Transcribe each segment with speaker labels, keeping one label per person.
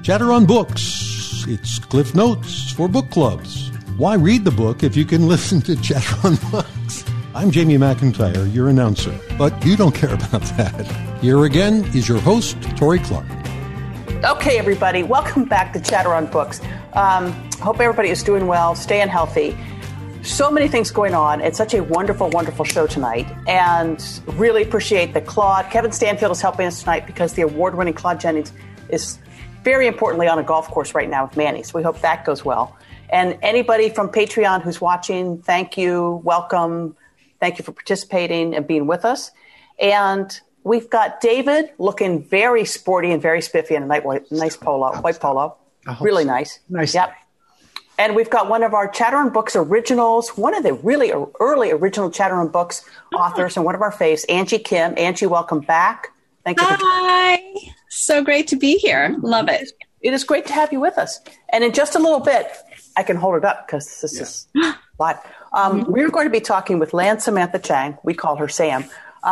Speaker 1: Chatter on Books. It's Cliff Notes for book clubs. Why read the book if you can listen to Chatter on Books? I'm Jamie McIntyre, your announcer, but you don't care about that. Here again is your host, Tori Clark.
Speaker 2: Okay, everybody, welcome back to Chatter on Books. Hope everybody is doing well, staying healthy. So many things going on. It's such a wonderful, wonderful show tonight, and really appreciate that Kevin Stanfield is helping us tonight because the award-winning Claude Jennings is very importantly on a golf course right now with Manny, so we hope that goes well. And anybody from Patreon who's watching, thank you, welcome, thank you for participating and being with us. And we've got David looking very sporty and very spiffy in a nice white polo, really nice.
Speaker 3: Nice.
Speaker 2: Yep. And we've got one of our Chatter on Books originals, one of the really early original Chatter on Books authors and one of our faves, Angie Kim. Angie, welcome back. Thank you.
Speaker 4: Hi. So great to be here. Love it.
Speaker 2: It is great to have you with us. And in just a little bit, I can hold it up because this is live. We're going to be talking with Lan Samantha Chang. We call her Sam,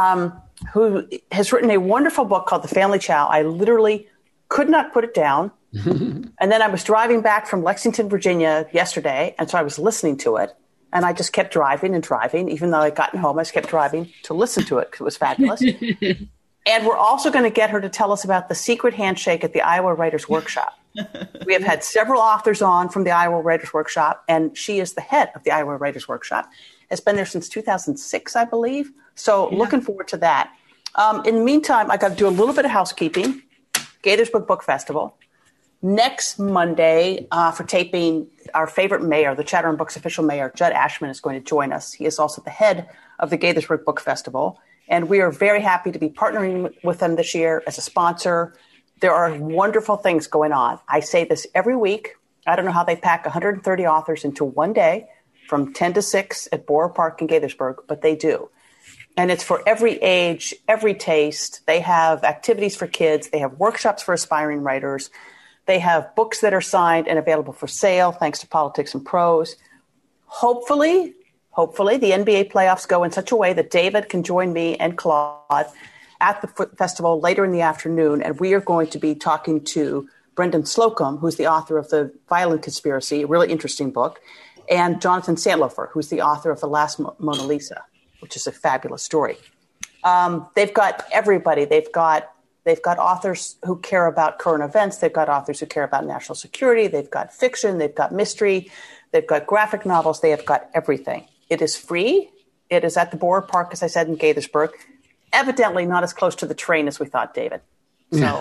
Speaker 2: who has written a wonderful book called The Family Chow. I literally could not put it down. And then I was driving back from Lexington, Virginia yesterday, and so I was listening to it, and I just kept driving and driving. Even though I'd gotten home, I just kept driving to listen to it because it was fabulous. And we're also going to get her to tell us about the secret handshake at the Iowa Writers Workshop. We have had several authors on from the Iowa Writers Workshop, and she is the head of the Iowa Writers Workshop. Has been there since 2006, I believe. So looking forward to that. In the meantime, I got to do a little bit of housekeeping. Gaithersburg Book Festival. Next Monday, for taping, our favorite mayor, the Chatter on Books official mayor, Judd Ashman, is going to join us. He is also the head of the Gaithersburg Book Festival, and we are very happy to be partnering with them this year as a sponsor. There are wonderful things going on. I say this every week. I don't know how they pack 130 authors into one day from 10 to 6 at Borough Park in Gaithersburg, but they do. And it's for every age, every taste. They have activities for kids. They have workshops for aspiring writers. They have books that are signed and available for sale, thanks to Politics and Prose. Hopefully, the NBA playoffs go in such a way that David can join me and Claude at the festival later in the afternoon. And we are going to be talking to Brendan Slocum, who's the author of The Violent Conspiracy, a really interesting book, and Jonathan Sandlofer, who's the author of The Last Mona Lisa, which is a fabulous story. They've got everybody. They've got authors who care about current events. They've got authors who care about national security. They've got fiction. They've got mystery. They've got graphic novels. They have got everything. It is free. It is at the Borough Park, as I said, in Gaithersburg. Evidently not as close to the train as we thought, David. So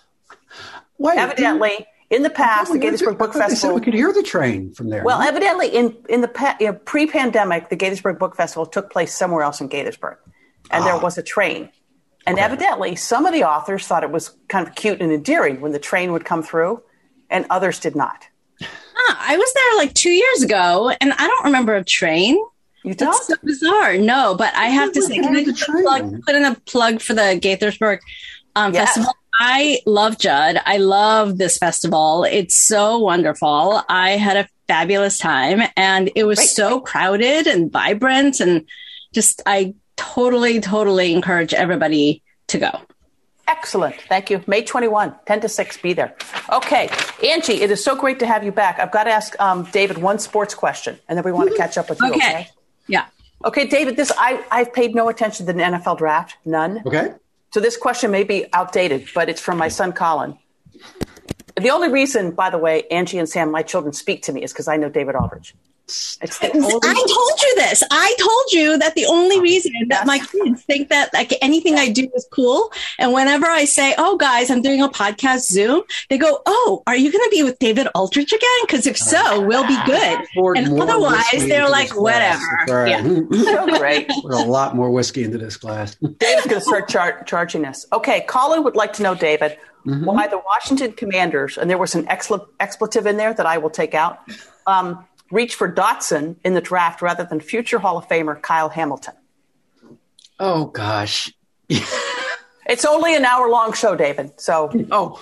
Speaker 2: evidently, in the past, the Gaithersburg Book Festival.
Speaker 3: We could hear the train from there.
Speaker 2: Well, evidently, in the pre-pandemic, the Gaithersburg Book Festival took place somewhere else in Gaithersburg, and there was a train. And evidently, some of the authors thought it was kind of cute and endearing when the train would come through, and others did not.
Speaker 4: I was there like 2 years ago, and I don't remember a train.
Speaker 2: You don't?
Speaker 4: That's so bizarre. No, but I have to say, can I put in a plug for the Gaithersburg Festival? I love Judd. I love this festival. It's so wonderful. I had a fabulous time, and it was so crowded and vibrant, and just I totally encourage everybody to go.
Speaker 2: Excellent. Thank you. May 21, 10 to 6, be there. Okay. Angie, it is so great to have you back. I've got to ask David one sports question, and then we want to catch up with you. Okay.
Speaker 4: Yeah.
Speaker 2: Okay, David, I've paid no attention to the NFL draft. None.
Speaker 3: Okay.
Speaker 2: So this question may be outdated, but it's from my son, Colin. The only reason, by the way, Angie and Sam, my children, speak to me is because I know David Aldrich.
Speaker 4: I told you this. I told you that the only reason that my kids think that like anything I do is cool. And whenever I say, oh, guys, I'm doing a podcast Zoom, they go, oh, are you going to be with David Aldrich again? Because if so, we'll be good. And otherwise, they're like, whatever.
Speaker 3: Right.
Speaker 2: Yeah. So great.
Speaker 3: Put a lot more whiskey into this glass.
Speaker 2: David's going to start charging us. Okay. Colin would like to know, David, why the Washington Commanders, and there was an expletive in there that I will take out, reach for Dotson in the draft rather than future Hall of Famer Kyle Hamilton.
Speaker 3: Oh, gosh.
Speaker 2: It's only an hour-long show, David. So,
Speaker 3: all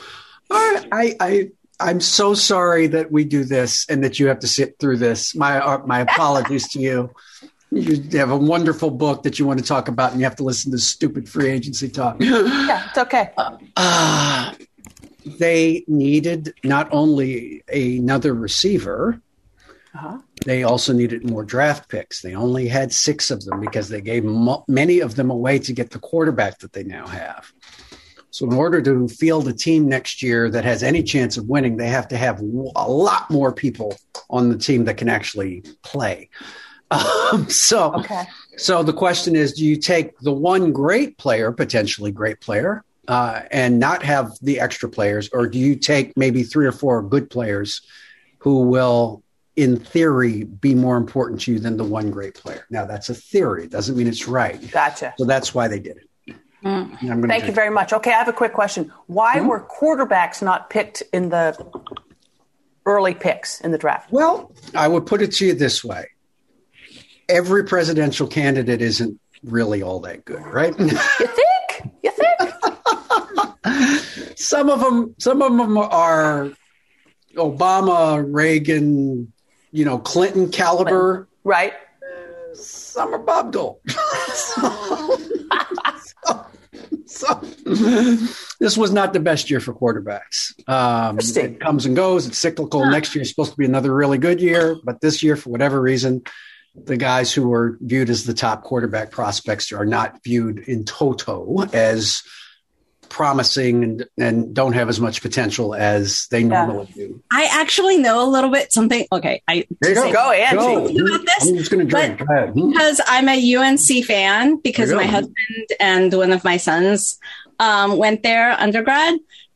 Speaker 3: right. I'm so sorry that we do this and that you have to sit through this. My apologies to you. You have a wonderful book that you want to talk about, and you have to listen to stupid free agency talk.
Speaker 2: Yeah, it's okay.
Speaker 3: they needed not only another receiver, they also needed more draft picks. They only had 6 of them because they gave many of them away to get the quarterback that they now have. So in order to field a team next year that has any chance of winning, they have to have a lot more people on the team that can actually play. So the question is, do you take the one great player, potentially great player, and not have the extra players, or do you take maybe 3 or 4 good players who will, in theory, be more important to you than the one great player? Now, that's a theory. It doesn't mean it's right.
Speaker 2: Gotcha.
Speaker 3: So that's why they did it.
Speaker 2: Thank you very much. Okay, I have a quick question. Why were quarterbacks not picked in the early picks in the draft?
Speaker 3: Well, I would put it to you this way. Every presidential candidate isn't really all that good, right?
Speaker 2: You think?
Speaker 3: Some of them are Obama, Reagan, Clinton caliber.
Speaker 2: Right.
Speaker 3: Some are Bob Dole. So this was not the best year for quarterbacks. It comes and goes. It's cyclical. Next year is supposed to be another really good year. But this year, for whatever reason, the guys who were viewed as the top quarterback prospects are not viewed in toto as promising and don't have as much potential as they normally do.
Speaker 4: I actually know a little bit something. Okay.
Speaker 2: Go, Angie.
Speaker 4: About this,
Speaker 3: I'm just going to drink.
Speaker 4: Because I'm a UNC fan, because my husband and one of my sons went there undergrad.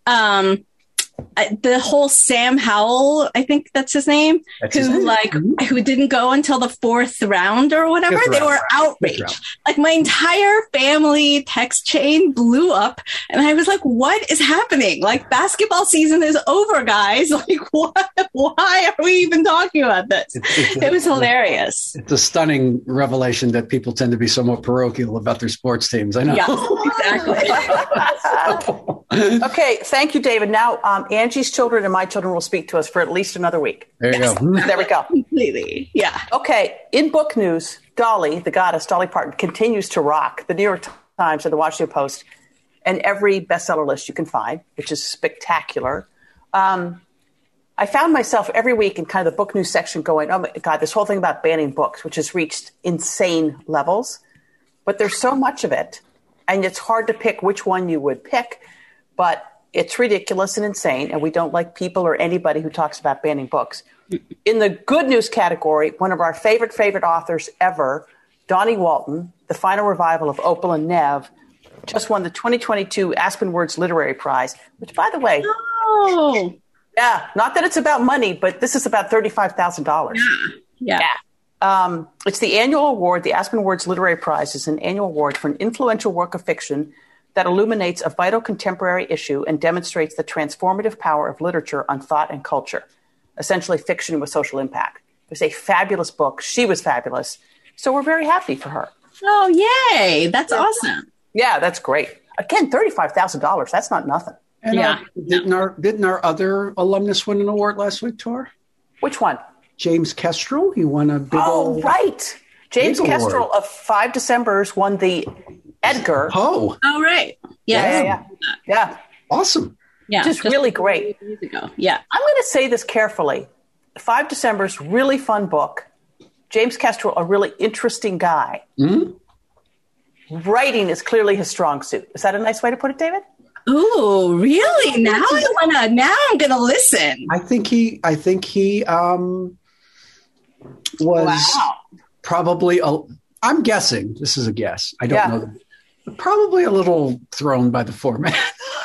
Speaker 4: The whole Sam Howell, I think that's his name, who didn't go until the 4th round or whatever. They were outraged. Like, my entire family text chain blew up, and I was like, "What is happening? Like, basketball season is over, guys! Like, what? Why are we even talking about this?" It was hilarious.
Speaker 3: It's a stunning revelation that people tend to be somewhat parochial about their sports teams. I know.
Speaker 4: Yes, exactly.
Speaker 2: Okay, thank you, David. Now, Angie's children and my children will speak to us for at least another week.
Speaker 3: There you go.
Speaker 2: There we go.
Speaker 4: Completely. Yeah.
Speaker 2: Okay, in book news, Dolly, the goddess, Dolly Parton, continues to rock the New York Times and the Washington Post and every bestseller list you can find, which is spectacular. I found myself every week in kind of the book news section going, oh my God, this whole thing about banning books, which has reached insane levels. But there's so much of it, and it's hard to pick which one you would pick. But it's ridiculous and insane, and we don't like people or anybody who talks about banning books. In the good news category, one of our favorite authors ever, Donnie Walton, the final revival of Opal and Nev, just won the 2022 Aspen Words Literary Prize, which, by the way, not that it's about money, but this is about $35,000.
Speaker 4: Yeah.
Speaker 2: It's the annual award. The Aspen Words Literary Prize is an annual award for an influential work of fiction that illuminates a vital contemporary issue and demonstrates the transformative power of literature on thought and culture, essentially fiction with social impact. It was a fabulous book. She was fabulous. So we're very happy for her.
Speaker 4: Oh, yay. That's awesome.
Speaker 2: Yeah, that's great. Again, $35,000. That's not nothing.
Speaker 3: And didn't our other alumnus win an award last week, Tor?
Speaker 2: Which one?
Speaker 3: James Kestrel. He won a big old...
Speaker 2: right. James Kestrel of 5 Decembers won the Edgar.
Speaker 3: Oh,
Speaker 4: right.
Speaker 2: Yeah.
Speaker 3: Awesome.
Speaker 4: Yeah.
Speaker 2: Just really great.
Speaker 4: Years ago. Yeah.
Speaker 2: I'm going to say this carefully. 5 Decembers, really fun book. James Kestrel, a really interesting guy.
Speaker 3: Mm-hmm.
Speaker 2: Writing is clearly his strong suit. Is that a nice way to put it, David?
Speaker 4: Ooh, really? Now I'm gonna listen.
Speaker 3: I think he was probably I'm guessing, this is a guess, I don't know, probably a little thrown by the format.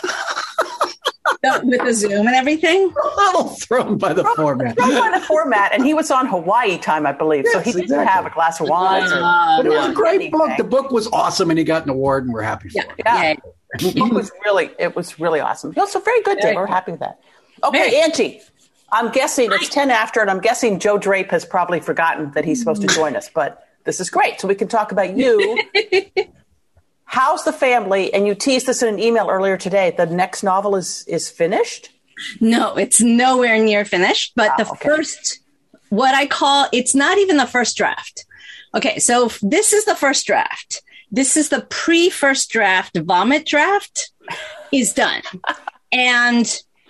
Speaker 4: With the Zoom and everything?
Speaker 3: A little thrown by the format.
Speaker 2: Thrown by the format, and he was on Hawaii time, I believe, so he didn't have a glass of wine.
Speaker 3: But it was a great book. The book was awesome, and he got an award, and we're happy for it.
Speaker 2: Yeah. The book was really awesome. Also very good, Dave. We're happy with that. Okay, Angie, I'm guessing it's 10 after, and I'm guessing Joe Drape has probably forgotten that he's supposed to join us, but this is great. So we can talk about you. How's the family? And you teased this in an email earlier today. The next novel is finished?
Speaker 4: No, it's nowhere near finished. But first, what I call, it's not even the first draft. Okay, so this is the first draft. This is the pre-first draft. Vomit draft is done. And the first draft, which is the first draft, is the first draft. Okay, so this is the first draft. This is the pre-first draft. Vomit draft is done. And the first draft, which is the pre-first draft. Vomit draft is done. And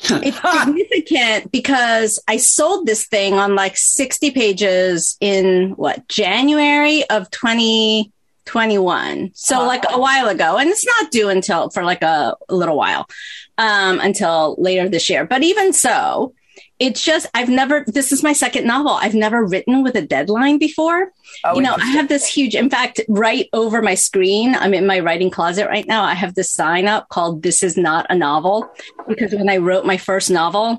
Speaker 4: It's significant because I sold this thing on like 60 pages in January of 2021. So like a while ago, and it's not due for like a little while, until later this year. But even so, it's just, this is my second novel. I've never written with a deadline before. I have this huge, in fact, right over my screen, I'm in my writing closet right now. I have this sign up called "This is not a novel," because when I wrote my first novel,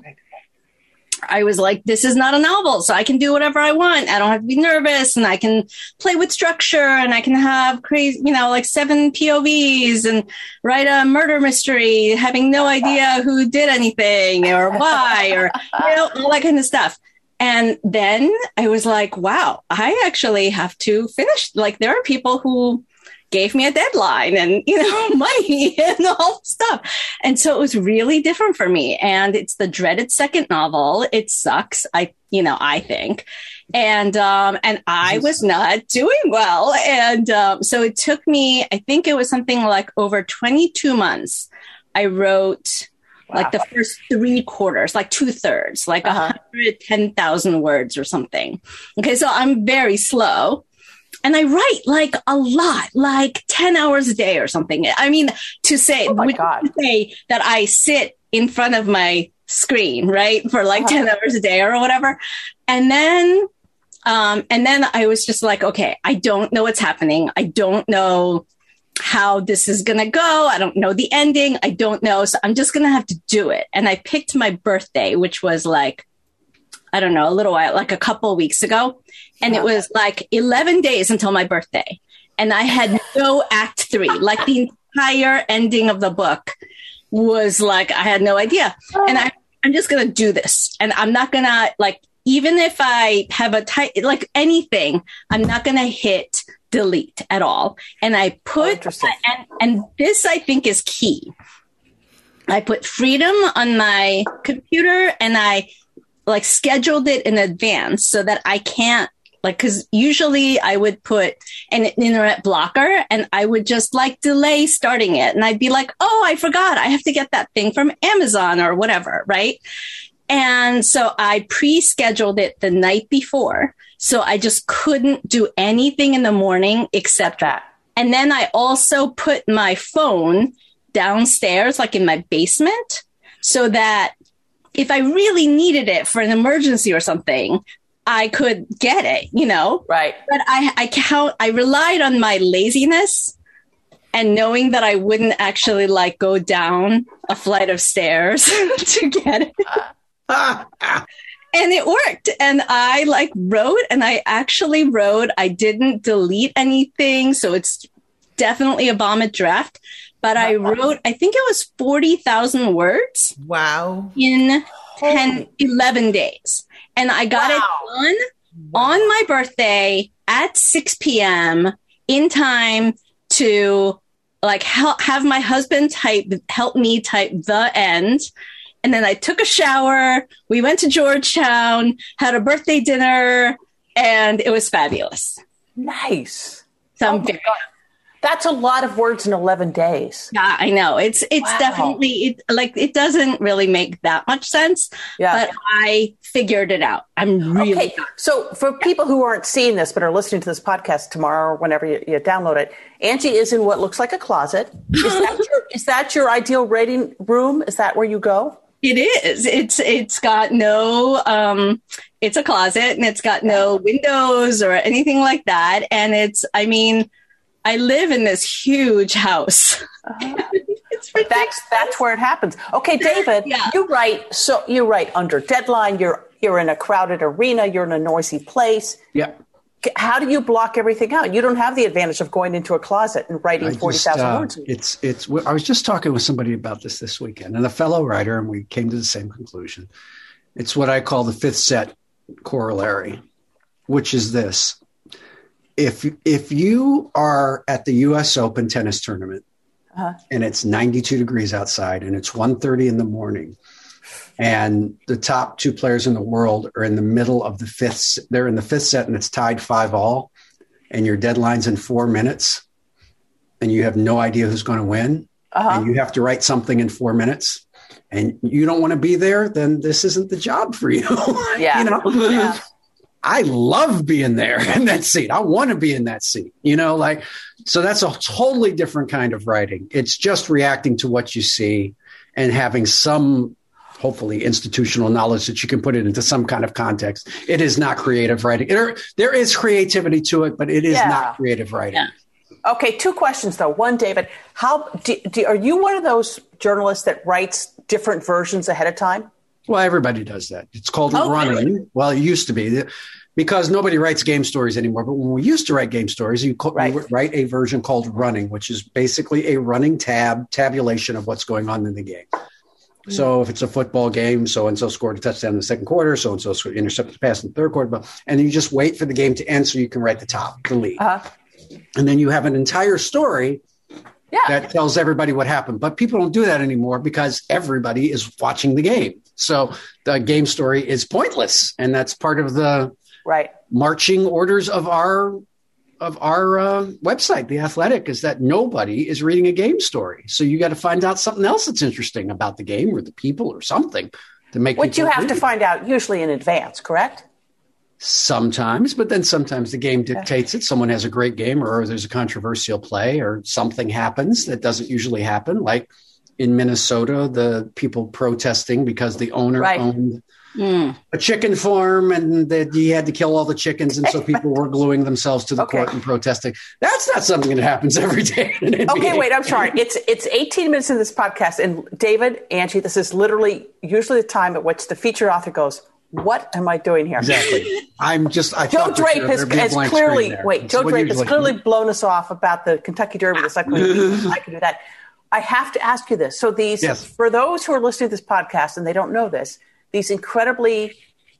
Speaker 4: I was like, this is not a novel, so I can do whatever I want. I don't have to be nervous, and I can play with structure, and I can have crazy, like 7 POVs and write a murder mystery, having no idea who did anything or why, or, all that kind of stuff. And then I was like, wow, I actually have to finish. Like, there are people who gave me a deadline and, money and all stuff. And so it was really different for me. And it's the dreaded second novel. It sucks. I think. And I was not doing well. And so it took me, I think it was something like over 22 months. I wrote like the first 3/4, like 2/3, like 110,000 words or something. Okay. So I'm very slow. And I write like a lot, like 10 hours a day or something. I mean, to say that I sit in front of my screen, right, for like 10 hours a day or whatever. And then I was just like, okay, I don't know what's happening. I don't know how this is going to go. I don't know the ending. I don't know. So I'm just going to have to do it. And I picked my birthday, which was like, I don't know, a little while, like a couple of weeks ago. And it was like 11 days until my birthday. And I had no act 3, like the entire ending of the book was like, I had no idea. And I'm just going to do this. And I'm not going to, like, even if I have like anything, I'm not going to hit delete at all. And I put, and this I think is key. I put freedom on my computer, and I like scheduled it in advance so that I can't, like, because usually I would put an internet blocker and I would just like delay starting it. And I'd be like, oh, I forgot. I have to get that thing from Amazon or whatever. Right. And so I pre-scheduled it the night before. So I just couldn't do anything in the morning except that. And then I also put my phone downstairs, like in my basement, so that if I really needed it for an emergency or something, I could get it, Right. But I relied on my laziness and knowing that I wouldn't actually like go down a flight of stairs to get it. And it worked. And I wrote, and I actually wrote, I didn't delete anything. So it's definitely a vomit draft. But I wrote, I think it was 40,000 words.
Speaker 5: Wow.
Speaker 4: In 11 days. And I got it done on my birthday at 6 p.m. in time to have my husband help me type the end. And then I took a shower. We went to Georgetown, had a birthday dinner, and it was fabulous.
Speaker 2: Nice.
Speaker 4: So
Speaker 2: that's a lot of words in 11 days.
Speaker 4: Yeah, I know. It's definitely, it doesn't really make that much sense, but I figured it out. I'm really
Speaker 2: okay. So for people who aren't seeing this, but are listening to this podcast tomorrow or whenever you download it, Angie is in what looks like a closet. Is that your ideal writing room? Is that where you go?
Speaker 4: It is. It's got no, it's a closet, and it's got no windows or anything like that. And I live in this huge house.
Speaker 2: That's where it happens. Okay, David, you write under deadline. You're in a crowded arena. You're in a noisy place.
Speaker 3: Yeah.
Speaker 2: How do you block everything out? You don't have the advantage of going into a closet and writing 40,000 words.
Speaker 3: I was just talking with somebody about this weekend, and a fellow writer, and we came to the same conclusion. It's what I call the fifth set corollary, which is this. If you are at the U.S. Open tennis tournament and it's 92 degrees outside and it's 1:30 in the morning and the top 2 players in the world are in the middle of they're in the fifth set and it's tied 5-all and your deadline's in 4 minutes and you have no idea who's going to win and you have to write something in 4 minutes and you don't want to be there, then this isn't the job for you.
Speaker 2: Yeah.
Speaker 3: You know? Yeah. I love being there in that seat. I want to be in that seat, you know, like, so that's a totally different kind of writing. It's just reacting to what you see and having some, hopefully, institutional knowledge that you can put it into some kind of context. It is not creative writing. There is creativity to it, but it is not creative writing.
Speaker 2: Yeah. Okay, 2 questions, though. One, David, are you one of those journalists that writes different versions ahead of time?
Speaker 3: Well, everybody does that. It's called running. Really? Well, it used to be, because nobody writes game stories anymore. But when we used to write game stories, you write a version called running, which is basically a running tabulation of what's going on in the game. So if it's a football game, so-and-so scored a touchdown in the second quarter, so-and-so intercepted the pass in the third quarter, and then you just wait for the game to end so you can write the lead. And then you have an entire story that tells everybody what happened. But people don't do that anymore because everybody is watching the game. So the game story is pointless. And that's part of the marching orders of our website, The Athletic, is that nobody is reading a game story. So you got to find out something else that's interesting about the game or the people or something to make
Speaker 2: Which you have to find out usually in advance, correct?
Speaker 3: Sometimes, but then sometimes the game dictates it. Someone has a great game or there's a controversial play or something happens that doesn't usually happen. Like in Minnesota, the people protesting because the owner owned a chicken farm and that he had to kill all the chickens. And so people were gluing themselves to the court and protesting. That's not something that happens every day.
Speaker 2: Okay, wait, I'm sorry. It's 18 minutes in this podcast. And David, Angie, this is literally usually the time at which the feature author goes, what am I doing here?
Speaker 3: Exactly.
Speaker 2: Joe Drape has clearly blown us off about the Kentucky Derby. This I can do that. I have to ask you this. So for those who are listening to this podcast and they don't know this, these incredibly,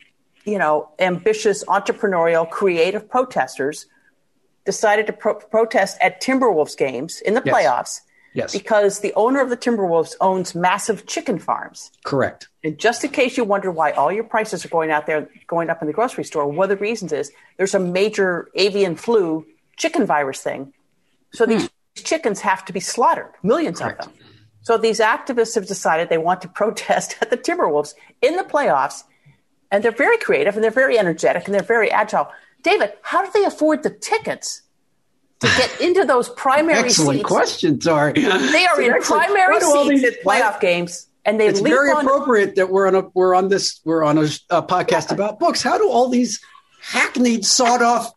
Speaker 2: ambitious, entrepreneurial, creative protesters decided to protest at Timberwolves games in the playoffs.
Speaker 3: Yes.
Speaker 2: Because the owner of the Timberwolves owns massive chicken farms.
Speaker 3: Correct.
Speaker 2: And just in case you wonder why all your prices are going up in the grocery store, one of the reasons is there's a major avian flu chicken virus thing. So these chickens have to be slaughtered, millions of them. So these activists have decided they want to protest at the Timberwolves in the playoffs. And they're very creative and they're very energetic and they're very agile. David, how do they afford the tickets to get into those primary seats?
Speaker 3: Excellent question, Tori.
Speaker 2: They are in primary seats at playoff games, and they.
Speaker 3: It's very appropriate that we're on a podcast about books. How do all these hackneyed, sawed-off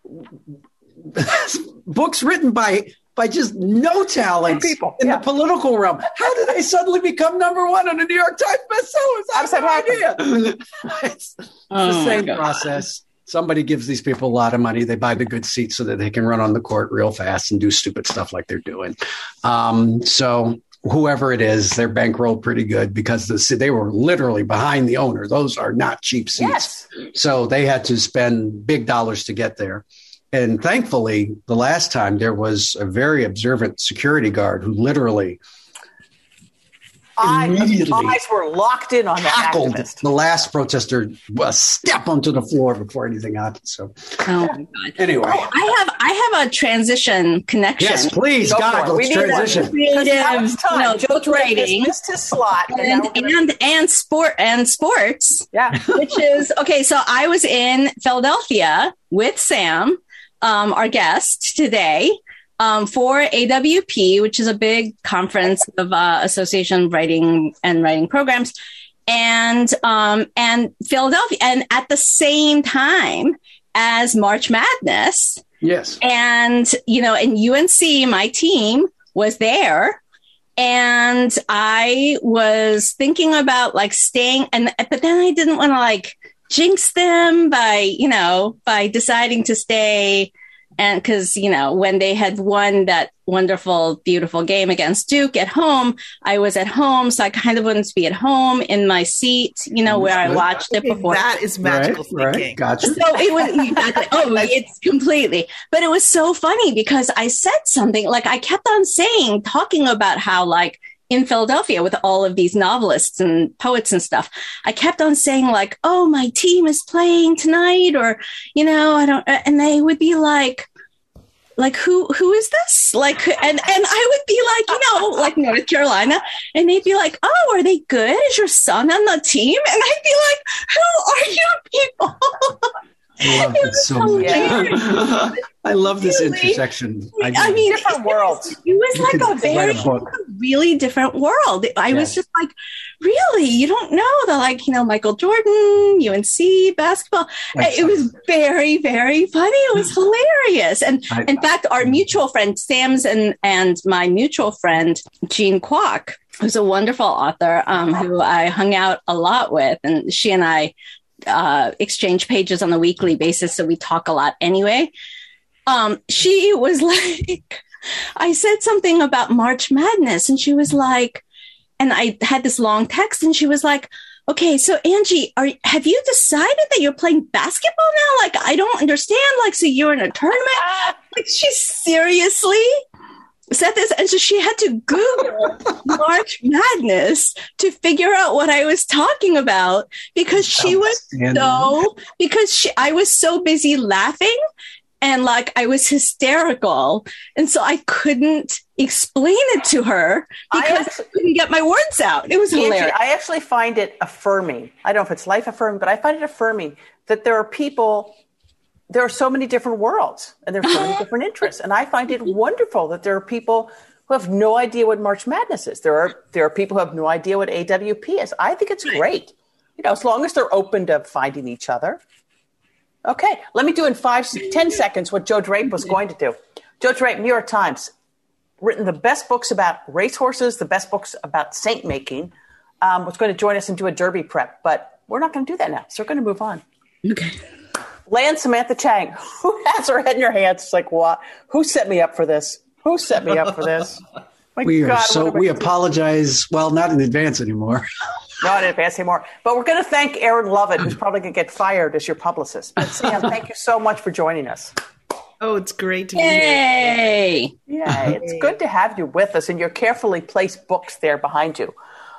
Speaker 3: books written by just no talent
Speaker 2: people
Speaker 3: in the political realm, how do they suddenly become number one on the New York Times bestsellers? I have no idea. It's the same process. Somebody gives these people a lot of money. They buy the good seats so that they can run on the court real fast and do stupid stuff like they're doing. So whoever it is, they're bankrolled pretty good because they were literally behind the owner. Those are not cheap seats. Yes. So they had to spend big dollars to get there. And thankfully, the last time there was a very observant security guard who literally
Speaker 2: eyes were locked in on that activist.
Speaker 3: The last protester step onto the floor before anything happened. So,
Speaker 4: oh my God.
Speaker 3: Anyway,
Speaker 4: I have a transition connection.
Speaker 3: Yes, please, God, let's transition.
Speaker 2: Joe writing missed his slot,
Speaker 4: and sports.
Speaker 2: Yeah,
Speaker 4: which is okay. So I was in Philadelphia with Sam, our guest today. For AWP, which is a big conference of association writing programs, and Philadelphia, and at the same time as March Madness.
Speaker 3: Yes,
Speaker 4: and and UNC, my team was there, and I was thinking about staying, but then I didn't want to jinx them by deciding to stay. And because, when they had won that wonderful, beautiful game against Duke at home, I was at home. So I kind of wanted to be at home in my seat, where I watched it before.
Speaker 5: That is magical thinking.
Speaker 3: Right. Gotcha.
Speaker 4: So it was exactly. It's completely. But it was so funny because I said something I kept on talking about how in Philadelphia with all of these novelists and poets and stuff, I kept on saying oh, my team is playing tonight, or, I don't, and they would be like, like who is this? Like, and I would be like, like North Carolina, and they'd be like, oh, are they good? Is your son on the team? And I'd be like, who are you people?
Speaker 3: I love this so much. I love this intersection.
Speaker 2: I mean, different worlds.
Speaker 4: It was like a really different world. I was just like, really? You don't know the Michael Jordan, UNC basketball. It was very, very funny. It was hilarious. And in fact, our mutual friend, Sam's and my mutual friend, Jean Kwok, who's a wonderful author who I hung out a lot with. And she and I exchange pages on a weekly basis. So we talk a lot anyway. She was like, I said something about March Madness, and she was like, and I had this long text, and she was like, okay, so Angie, have you decided that you're playing basketball now? Like, I don't understand. Like, so you're in a tournament? Like, she seriously said this. And so she had to Google March Madness to figure out what I was talking about, because I was so busy laughing. And like, I was hysterical. And so I couldn't explain it to her because I couldn't get my words out. It was hilarious.
Speaker 2: I actually find it affirming. I don't know if it's life affirming, but I find it affirming that there are so many different worlds and there's so many different interests. And I find it wonderful that there are people who have no idea what March Madness is. There are people who have no idea what AWP is. I think it's great. As long as they're open to finding each other. Okay, let me do in 10 seconds what Joe Drape was going to do. Joe Drape, New York Times, written the best books about racehorses, the best books about saint making, was going to join us and do a derby prep, but we're not going to do that now, so we're going to move on. Okay. Lan Samantha Chang, who has her head in her hands, it's like, what? Who set me up for this? Who set me up for this?
Speaker 3: We apologize. Well, not in advance anymore.
Speaker 2: Not in advance anymore. But we're going to thank Aaron Lovett, who's probably going to get fired as your publicist. But Sam, thank you so much for joining us.
Speaker 5: Oh, it's great to be
Speaker 4: here.
Speaker 2: Yeah, it's good to have you with us, and your carefully placed books there behind you.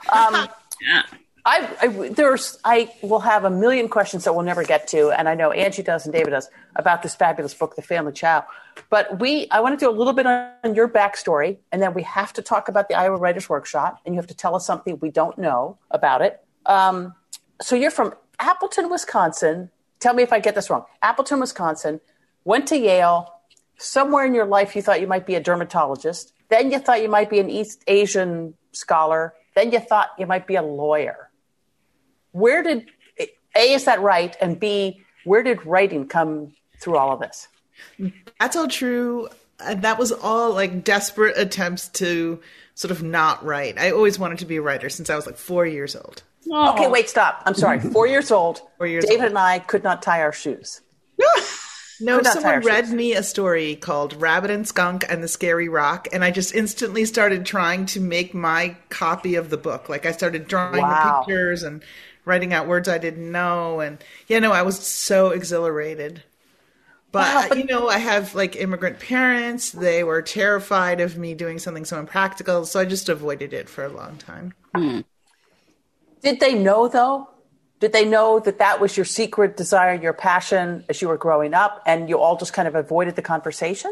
Speaker 2: I will have a million questions that we'll never get to, and I know Angie does and David does, about this fabulous book, The Family Chow. But I want to do a little bit on your backstory, and then we have to talk about the Iowa Writers Workshop, and you have to tell us something we don't know about it. So you're from Appleton, Wisconsin. Tell me if I get this wrong. Appleton, Wisconsin, went to Yale. Somewhere in your life you thought you might be a dermatologist. Then you thought you might be an East Asian scholar. Then you thought you might be a lawyer. Where did, A, is that right? And B, where did writing come through all of this?
Speaker 5: That's all true. That was all like desperate attempts to sort of not write. I always wanted to be a writer since I was like 4 years old.
Speaker 2: Oh. Okay, wait, stop. I'm sorry. 4 years old.
Speaker 5: 4 years
Speaker 2: David
Speaker 5: old.
Speaker 2: and I could not tie our shoes.
Speaker 5: No, someone read me a story called Rabbit and Skunk and the Scary Rock, and I just instantly started trying to make my copy of the book. Like I started drawing the pictures and writing out words I didn't know. And I was so exhilarated. But, I have like immigrant parents. They were terrified of me doing something so impractical. So I just avoided it for a long time.
Speaker 2: Did they know, though? Did they know that that was your secret desire, your passion as you were growing up, and you all just kind of avoided the conversation?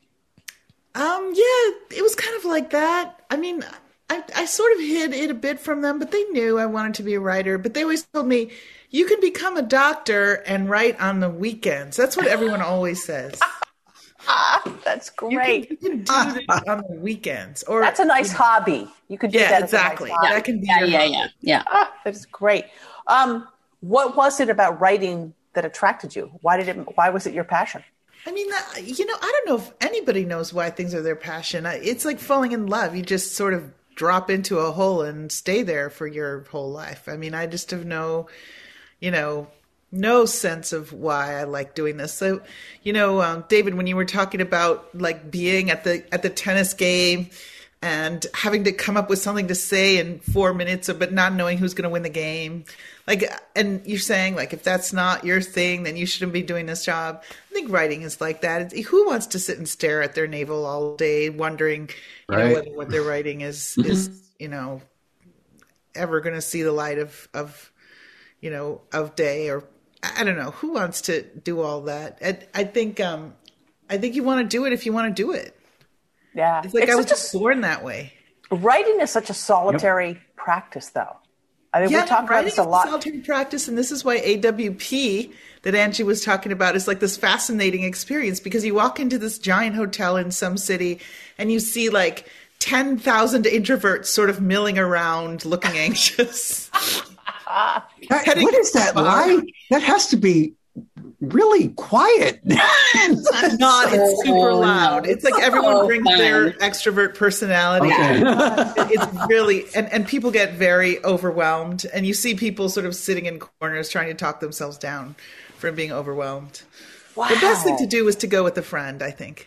Speaker 5: Yeah, it was kind of like that. I mean, I sort of hid it a bit from them, but they knew I wanted to be a writer. But they always told me, you can become a doctor and write on the weekends. That's what everyone always says.
Speaker 2: That's great.
Speaker 5: You can do this on the weekends. Or
Speaker 2: that's a nice hobby. You could do that
Speaker 5: exactly.
Speaker 2: As a nice hobby.
Speaker 5: That can be
Speaker 4: Yeah.
Speaker 2: That's great. What was it about writing that attracted you? Why was it your passion?
Speaker 5: I mean, I don't know if anybody knows why things are their passion. It's like falling in love. You just sort of drop into a hole and stay there for your whole life. I mean, I just have no sense of why I like doing this. So, David, when you were talking about like being at the tennis game and having to come up with something to say in 4 minutes, but not knowing who's going to win the game, and you're saying like, if that's not your thing, then you shouldn't be doing this job. I think writing is like that. Who wants to sit and stare at their navel all day, wondering, whether what they're writing is ever going to see the light of day, or I don't know, who wants to do all that? I think I think you want to do it if you want to do it.
Speaker 2: Yeah.
Speaker 5: It's like I was just born that way.
Speaker 2: Writing is such a solitary practice, though. I mean, we talk about this a lot.
Speaker 5: Solitary practice, and this is why AWP that Angie was talking about is like this fascinating experience, because you walk into this giant hotel in some city and you see like 10,000 introverts sort of milling around looking anxious.
Speaker 3: What is that like? That has to be really quiet.
Speaker 5: It's not. It's super loud. It's like everyone brings their extrovert personality. Okay. It's really, and people get very overwhelmed, and you see people sort of sitting in corners trying to talk themselves down from being overwhelmed. Wow. The best thing to do is to go with a friend, I think.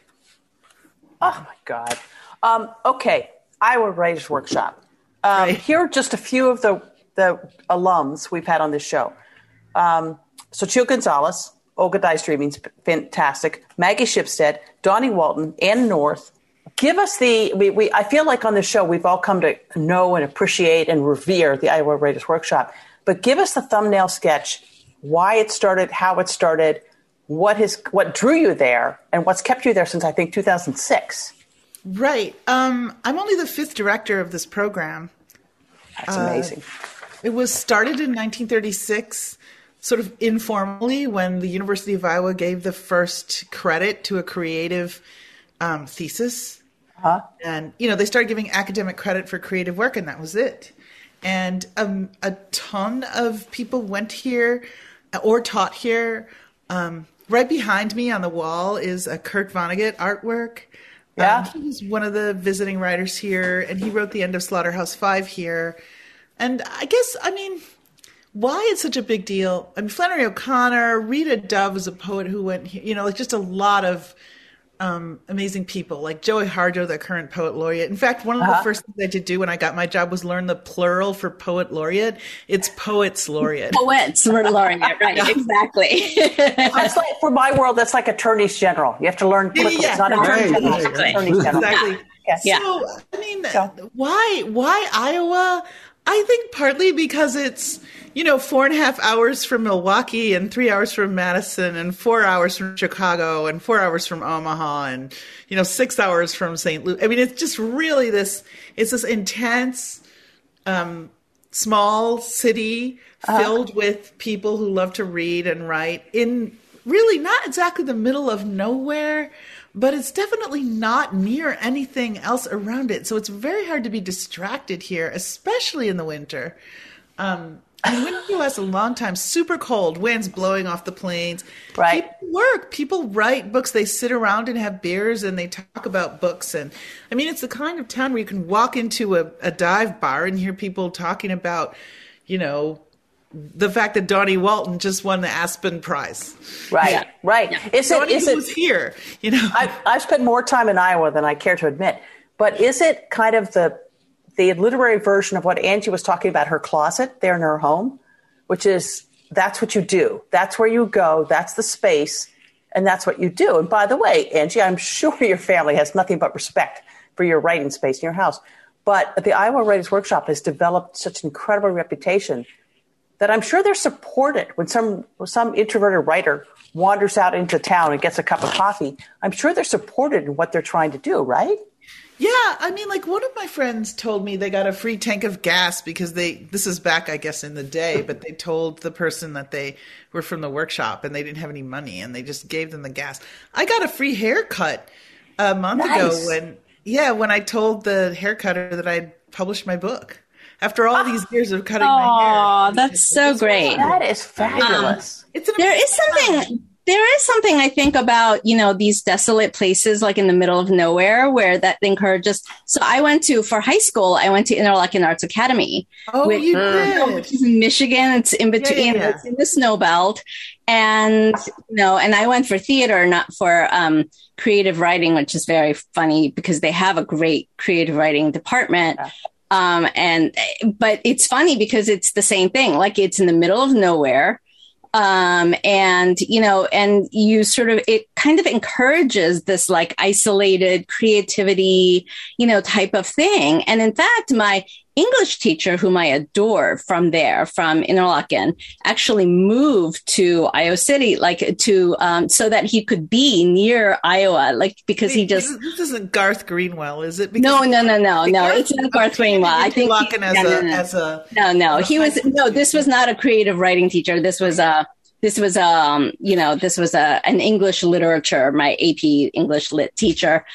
Speaker 2: Oh my God. Okay. Iowa Writers Workshop. Here are just a few of the alums we've had on this show. Xochitl Gonzalez, Olga Dyes-Dreaming's fantastic. Maggie Shipstead, Donnie Walton, Ann North. Give us I feel like on this show we've all come to know and appreciate and revere the Iowa Writers Workshop. But give us the thumbnail sketch, why it started, how it started, what drew you there, and what's kept you there since I think 2006.
Speaker 5: Right. I'm only the 5th director of this program.
Speaker 2: That's amazing.
Speaker 5: It was started in 1936. Sort of informally, when the University of Iowa gave the first credit to a creative thesis. Uh-huh. And, they started giving academic credit for creative work, and that was it. And a ton of people went here or taught here. Right behind me on the wall is a Kurt Vonnegut artwork.
Speaker 2: Yeah.
Speaker 5: He was one of the visiting writers here, and he wrote the end of Slaughterhouse-Five here. And why it's such a big deal? Flannery O'Connor, Rita Dove is a poet who went here, just a lot of amazing people, like Joey Harjo, the current poet laureate. In fact, one of the first things I did do when I got my job was learn the plural for poet laureate. It's poets laureate.
Speaker 4: Poets laureate, right? Yeah. Exactly.
Speaker 2: It's like, for my world, that's like attorneys general. You have to learn quickly. It's not attorney general. Attorneys general.
Speaker 5: Exactly.
Speaker 2: Yeah.
Speaker 5: So, why Iowa? I think partly because it's 4.5 hours from Milwaukee and 3 hours from Madison and 4 hours from Chicago and 4 hours from Omaha and 6 hours from St. Louis. It's just really this intense small city filled with people who love to read and write in really not exactly the middle of nowhere, but it's definitely not near anything else around it. So it's very hard to be distracted here, especially in the winter. Winter lasts a long time, super cold, winds blowing off the plains.
Speaker 2: Right.
Speaker 5: People work, people write books, they sit around and have beers and they talk about books. And it's the kind of town where you can walk into a dive bar and hear people talking about, the fact that Donnie Walton just won the Aspen Prize.
Speaker 2: Right, yeah. Right. Yeah.
Speaker 5: Donnie was here,
Speaker 2: I've spent more time in Iowa than I care to admit. But is it kind of the literary version of what Angie was talking about, her closet there in her home, which is that's what you do. That's where you go. That's the space. And that's what you do. And by the way, Angie, I'm sure your family has nothing but respect for your writing space in your house. But the Iowa Writers Workshop has developed such an incredible reputation that I'm sure they're supported when some introverted writer wanders out into town and gets a cup of coffee. I'm sure they're supported in what they're trying to do, right?
Speaker 5: Yeah, one of my friends told me they got a free tank of gas because this is back, I guess, in the day, but they told the person that they were from the workshop and they didn't have any money and they just gave them the gas. I got a free haircut a month ago when I told the haircutter that I'd published my book. After all these years of cutting my hair.
Speaker 4: Oh, that's so great.
Speaker 2: That is fabulous.
Speaker 4: There is something I think about, these desolate places like in the middle of nowhere where that encourages. So for high school, I went to Interlochen Arts Academy.
Speaker 5: Oh, you did?
Speaker 4: Which is in Michigan. It's in between, It's in the snow belt. And, and I went for theater, not for creative writing, which is very funny because they have a great creative writing department. Yeah. But it's funny because it's the same thing. Like it's in the middle of nowhere. And you sort of, it kind of encourages this like isolated creativity, type of thing. And in fact, my English teacher, whom I adore from Interlaken, actually moved to Iowa City, so that he could be near Iowa, because he just.
Speaker 5: This isn't Garth Greenwell, is it?
Speaker 4: No. It's not Garth Greenwell. I think this was not a creative writing teacher. This was an English literature, my AP English lit teacher.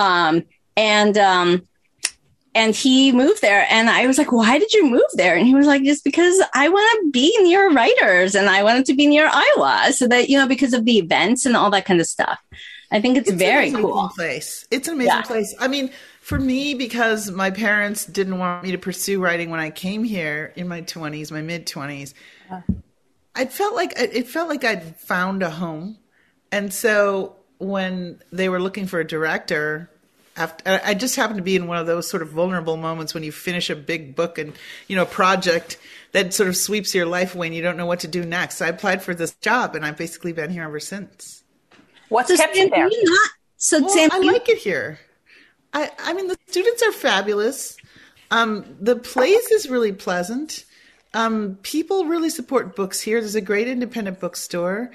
Speaker 4: And he moved there, and I was like, why did you move there? And he was like, just because I want to be near writers, and I wanted to be near Iowa, so that, because of the events and all that kind of stuff. I think it's very cool.
Speaker 5: It's an amazing place. I mean, for me, because my parents didn't want me to pursue writing when I came here in my mid-20s, it felt like I'd found a home. And so when they were looking for a director, I just happened to be in one of those sort of vulnerable moments when you finish a big book and, a project that sort of sweeps your life away and you don't know what to do next. So I applied for this job, and I've basically been here ever since.
Speaker 2: What's kept you there?
Speaker 5: I like it here. I mean, the students are fabulous. The place is really pleasant. People really support books here. There's a great independent bookstore.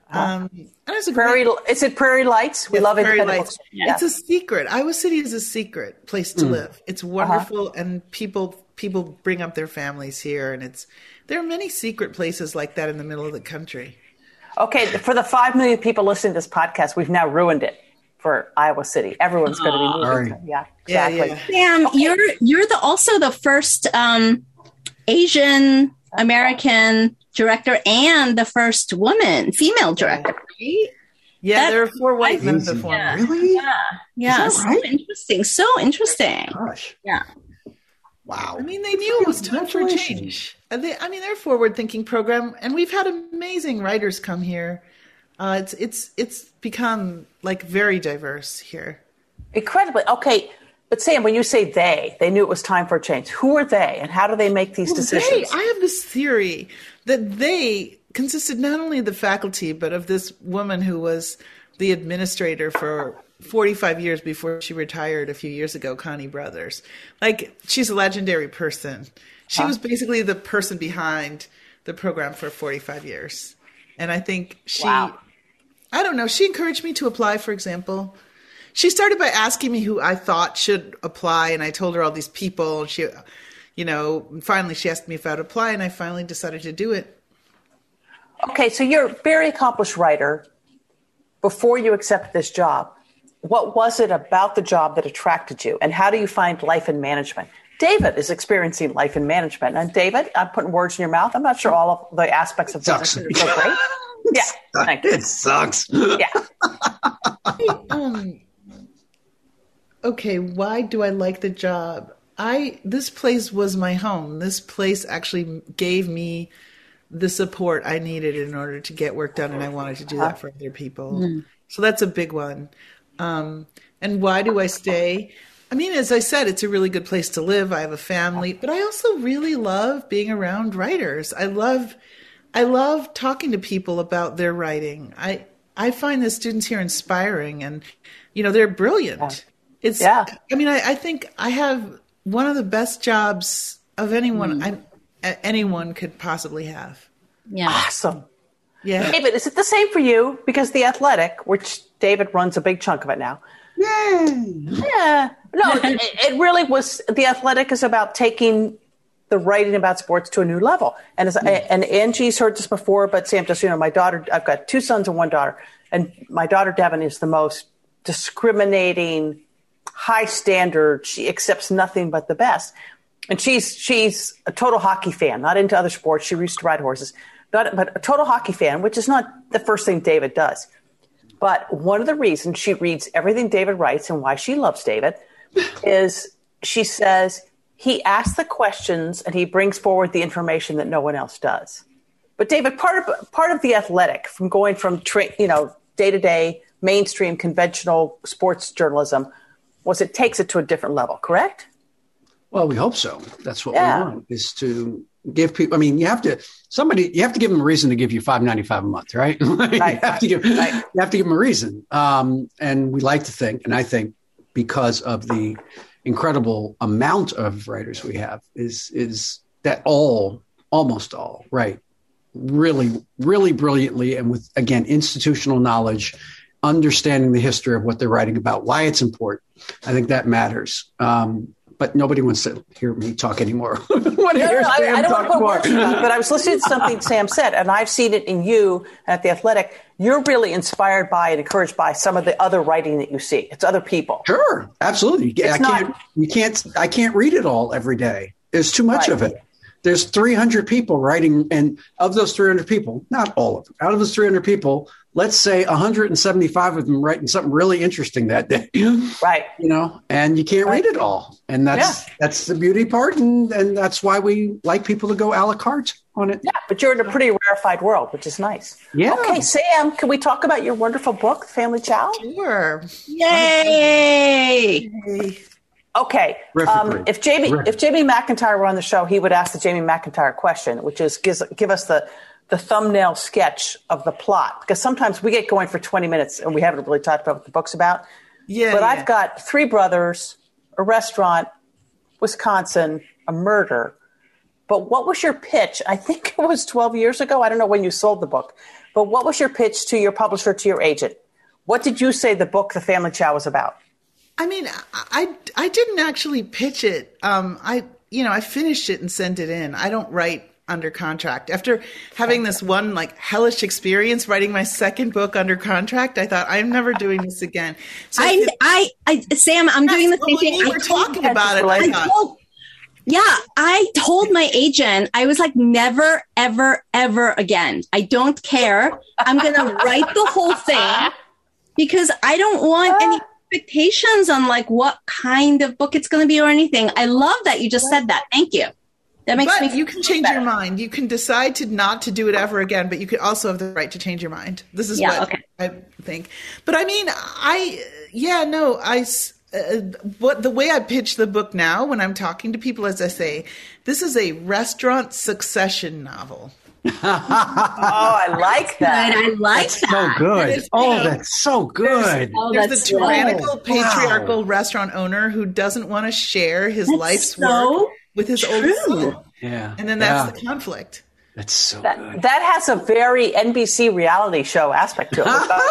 Speaker 5: Is it Prairie Lights? We love Prairie Lights. Yeah. It's a secret. Iowa City is a secret place to live. It's wonderful, and people bring up their families here, and there are many secret places like that in the middle of the country. Okay, for the 5 million people listening to this podcast, we've now ruined it for Iowa City. Everyone's going to be moving. Yeah, exactly.
Speaker 4: Yeah. Sam, you're also the first Asian American director and the first female director, right?
Speaker 5: Yeah, there are 4 white men before.
Speaker 4: Yeah.
Speaker 3: Really?
Speaker 4: Yeah.
Speaker 3: Right?
Speaker 4: So interesting.
Speaker 3: Gosh.
Speaker 4: Yeah.
Speaker 3: Wow.
Speaker 5: I mean, they knew it was time for change. They're a forward-thinking program, and we've had amazing writers come here. It's become very diverse here.
Speaker 2: Incredibly. Okay. But Sam, when you say they knew it was time for a change. Who are they, and how do they make these decisions?
Speaker 5: I have this theory that they consisted not only of the faculty, but of this woman who was the administrator for 45 years before she retired a few years ago, Connie Brothers. She's a legendary person. She was basically the person behind the program for 45 years. And I think she encouraged me to apply, for example. She started by asking me who I thought should apply, and I told her all these people. And she, finally she asked me if I would apply, and I finally decided to do it.
Speaker 2: Okay, so you're a very accomplished writer. Before you accepted this job, what was it about the job that attracted you, and how do you find life in management? David is experiencing life in management. And David, I'm putting words in your mouth. I'm not sure all of the aspects of business are so great. Yeah, thank you.
Speaker 3: It sucks.
Speaker 2: Yeah.
Speaker 5: Okay, why do I like the job? This place was my home. This place actually gave me the support I needed in order to get work done, and I wanted to do that for other people. So that's a big one. And why do I stay? I mean, as I said, it's a really good place to live. I have a family, but I also really love being around writers. I love talking to people about their writing. I find the students here inspiring, and they're brilliant. I think I have one of the best jobs of anyone anyone could possibly have.
Speaker 4: Yeah.
Speaker 2: Awesome.
Speaker 5: Yeah.
Speaker 2: David, is it the same for you? Because The Athletic, which David runs a big chunk of it now. Yeah. No, it really was. The Athletic is about taking the writing about sports to a new level. And and Angie's heard this before, but Sam, just my daughter, I've got 2 sons and 1 daughter, and my daughter Devin is the most discriminating, high standard. She accepts nothing but the best. And she's a total hockey fan, not into other sports. She used to ride horses, but a total hockey fan, which is not the first thing David does. But one of the reasons she reads everything David writes and why she loves David is she says he asks the questions and he brings forward the information that no one else does. But David, part of The Athletic, from going from day-to-day mainstream conventional sports journalism, was it takes it to a different level, correct?
Speaker 3: Well, we hope so. That's what we want, is to give people. I mean, you have to give them a reason to give you $5.95 a month, right? You have to give them a reason. And we like to think, and I think because of the incredible amount of writers we have is that almost all write really, really brilliantly, and with, again, institutional knowledge, understanding the history of what they're writing about, why it's important. I think that matters. But nobody wants to hear me talk anymore.
Speaker 2: I don't want to put words in it, but I was listening to something Sam said, and I've seen it in you at The Athletic. You're really inspired by and encouraged by some of the other writing that you see. It's other people.
Speaker 3: Sure, absolutely. I can't read it all every day. There's too much of it. There's 300 people writing, and of those 300 people, not all of them, out of those 300 people, let's say 175 of them writing something really interesting that day.
Speaker 2: Right.
Speaker 3: And you can't read it all. And that's the beauty part. And that's why we like people to go a la carte on it.
Speaker 2: Yeah, but you're in a pretty rarefied world, which is nice. Yeah. Okay, Sam, can we talk about your wonderful book, Family Chow?
Speaker 5: Sure.
Speaker 2: Yay! Okay. If Jamie McIntyre were on the show, he would ask the Jamie McIntyre question, which is give us the thumbnail sketch of the plot, because sometimes we get going for 20 minutes and we haven't really talked about what the book's about. But I've got 3 brothers, a restaurant, Wisconsin, a murder. But what was your pitch? I think it was 12 years ago. I don't know when you sold the book, but what was your pitch to your publisher, to your agent? What did you say the book, The Family Chow, was about?
Speaker 5: I mean, I didn't actually pitch it. I finished it and sent it in. I don't write under contract. After having this one hellish experience writing my second book under contract, I thought, I'm never doing this again. So
Speaker 4: Sam, I'm doing the same thing.
Speaker 5: You were talking about it.
Speaker 4: I told my agent, I was like, never, ever, ever again. I don't care. I'm going to write the whole thing because I don't want any expectations on what kind of book it's going to be or anything. I love that you just said that. Thank you. That makes me.
Speaker 5: You can change your mind. You can decide to not to do it ever again, but you could also have the right to change your mind. This is what I think. But I mean, the way I pitch the book now when I'm talking to people, as I say, this is a restaurant succession novel.
Speaker 2: I like that.
Speaker 4: I like
Speaker 3: that. So good. That's so good.
Speaker 5: There's the tyrannical, patriarchal restaurant owner who doesn't want to share his life's work with his old son.
Speaker 3: Yeah.
Speaker 5: And then that's the conflict.
Speaker 3: That's so good.
Speaker 2: That has a very NBC reality show aspect to it.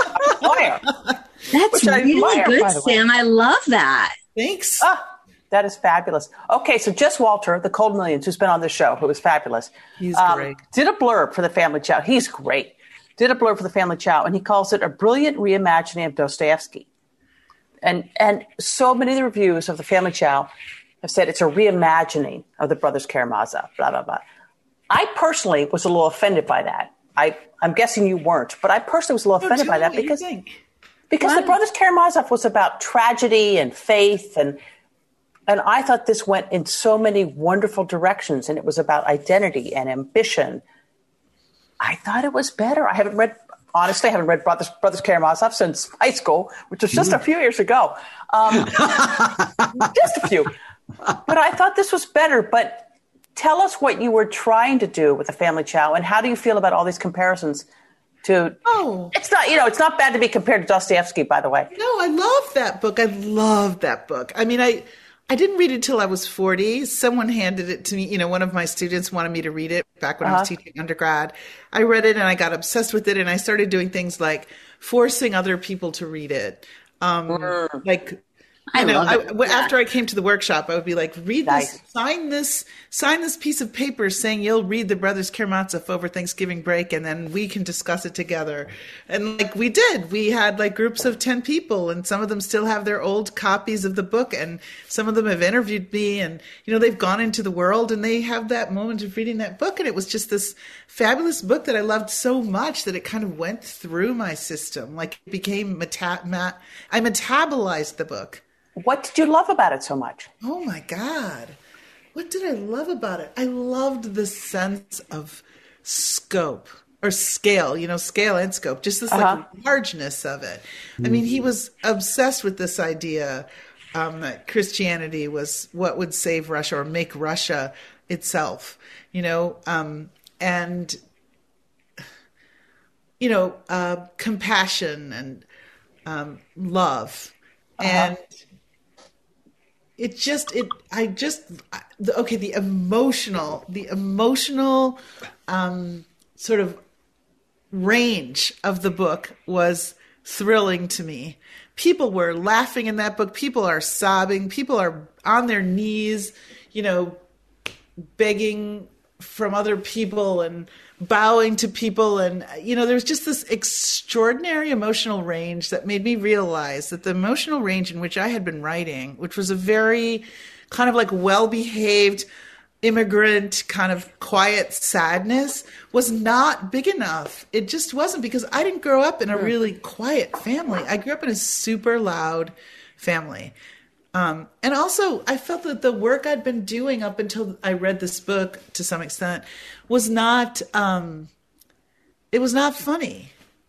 Speaker 4: That's really good, Sam. I love that.
Speaker 5: Thanks.
Speaker 2: That is fabulous. Okay, so Jess Walter, the Cold Millions, who's been on the show, who is fabulous.
Speaker 5: He's great.
Speaker 2: Did a blurb for The Family Chow. He's great. Did a blurb for The Family Chow, and he calls it a brilliant reimagining of Dostoevsky. And so many of the reviews of The Family Chow have said it's a reimagining of the Brothers Karamazov, blah, blah, blah. I personally was a little offended by that. I'm guessing you weren't, but I personally was a little offended by that because the Brothers Karamazov was about tragedy and faith, and I thought this went in so many wonderful directions, and it was about identity and ambition. I thought it was better. I haven't read Brothers Karamazov since high school, which was just a few years ago. Just a few. But I thought this was better. But tell us what you were trying to do with The Family Chow, and how do you feel about all these comparisons to? It's not bad to be compared to Dostoevsky, by the way.
Speaker 5: No, I love that book. I mean, I didn't read it till I was 40. Someone handed it to me. One of my students wanted me to read it back when I was teaching undergrad. I read it and I got obsessed with it, and I started doing things like forcing other people to read it. After I came to the workshop, I would be like, read this, sign this piece of paper saying you'll read the Brothers Karamazov over Thanksgiving break, and then we can discuss it together. And we did. We had groups of 10 people, and some of them still have their old copies of the book, and some of them have interviewed me, and they've gone into the world and they have that moment of reading that book, and it was just this fabulous book that I loved so much that it kind of went through my system. It became I metabolized the book.
Speaker 2: What did you love about it so much?
Speaker 5: Oh, my God. What did I love about it? I loved the sense of scope or scale, scale and scope, just this largeness of it. I mean, he was obsessed with this idea that Christianity was what would save Russia or make Russia itself, and, compassion and love. And the emotional sort of range of the book was thrilling to me. People were laughing in that book. People are sobbing. People are on their knees, begging from other people and bowing to people. And, there's just this extraordinary emotional range that made me realize that the emotional range in which I had been writing, which was a very kind of like well-behaved immigrant kind of quiet sadness, was not big enough. It just wasn't, because I didn't grow up in a really quiet family. I grew up in a super loud family. And also, I felt that the work I'd been doing up until I read this book, to some extent, was not. It was not funny.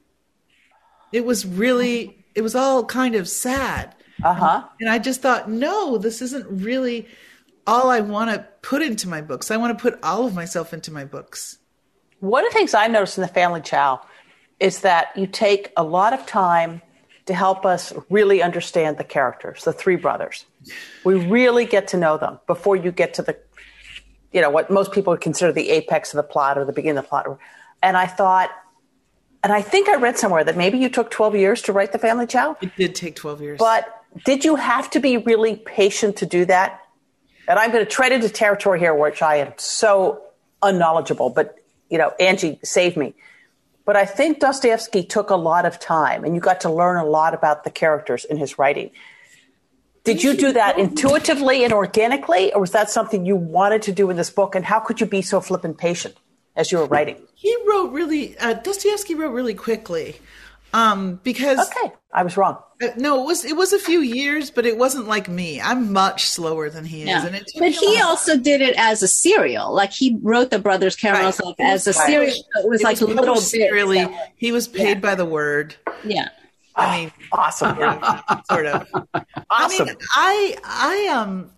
Speaker 5: It was really. It was all kind of sad. And I just thought, no, this isn't really all I want to put into my books. I want to put all of myself into my books.
Speaker 2: One of the things I noticed in the Family Chow is that you take a lot of time to help us really understand the characters, the three brothers. We really get to know them before you get to the, what most people would consider the apex of the plot or the beginning of the plot. And I thought, and I think I read somewhere that maybe you took 12 years to write the Family Chow.
Speaker 5: It did take 12 years.
Speaker 2: But did you have to be really patient to do that? And I'm going to tread into territory here, which I am so unknowledgeable, but, Angie saved me. But I think Dostoevsky took a lot of time, and you got to learn a lot about the characters in his writing. Did you do that intuitively and organically, or was that something you wanted to do in this book? And how could you be so flippin' patient as you were writing?
Speaker 5: Dostoevsky wrote really quickly. Because
Speaker 2: okay, I was wrong.
Speaker 5: No, it was a few years, but it wasn't like me. I'm much slower than he is,
Speaker 4: yeah.
Speaker 5: And it took
Speaker 4: but he also did it as a serial. Like he wrote the Brothers Karamazov as a serial. It was like a little bit.
Speaker 5: Really, he was paid by the word.
Speaker 4: Yeah,
Speaker 5: I mean,
Speaker 2: awesome,
Speaker 5: sort of.
Speaker 2: Awesome.
Speaker 5: I mean,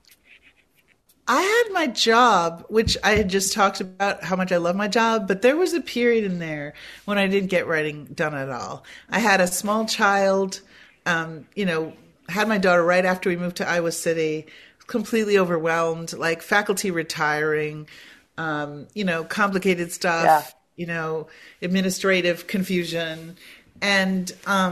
Speaker 5: I had my job, which I had just talked about how much I love my job, but there was a period in there when I didn't get writing done at all. I had a small child, had my daughter right after we moved to Iowa City, completely overwhelmed, like faculty retiring, complicated stuff, administrative confusion. And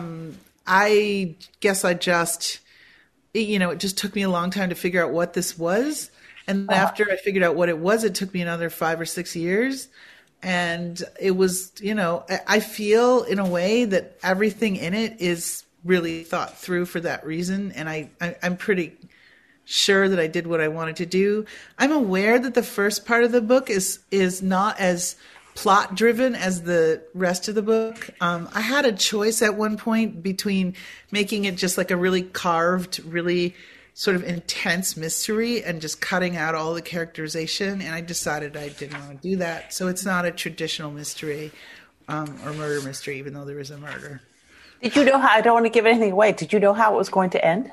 Speaker 5: I guess it just took me a long time to figure out what this was. And after I figured out what it was, it took me another 5 or 6 years. And it was, I feel in a way that everything in it is really thought through for that reason. And I'm pretty sure that I did what I wanted to do. I'm aware that the first part of the book is not as plot driven as the rest of the book. I had a choice at one point between making it just like a really carved, really sort of intense mystery and just cutting out all the characterization. And I decided I didn't want to do that. So it's not a traditional mystery or murder mystery, even though there is a murder.
Speaker 2: Did you know how, I don't want to give anything away. Did you know how it was going to end?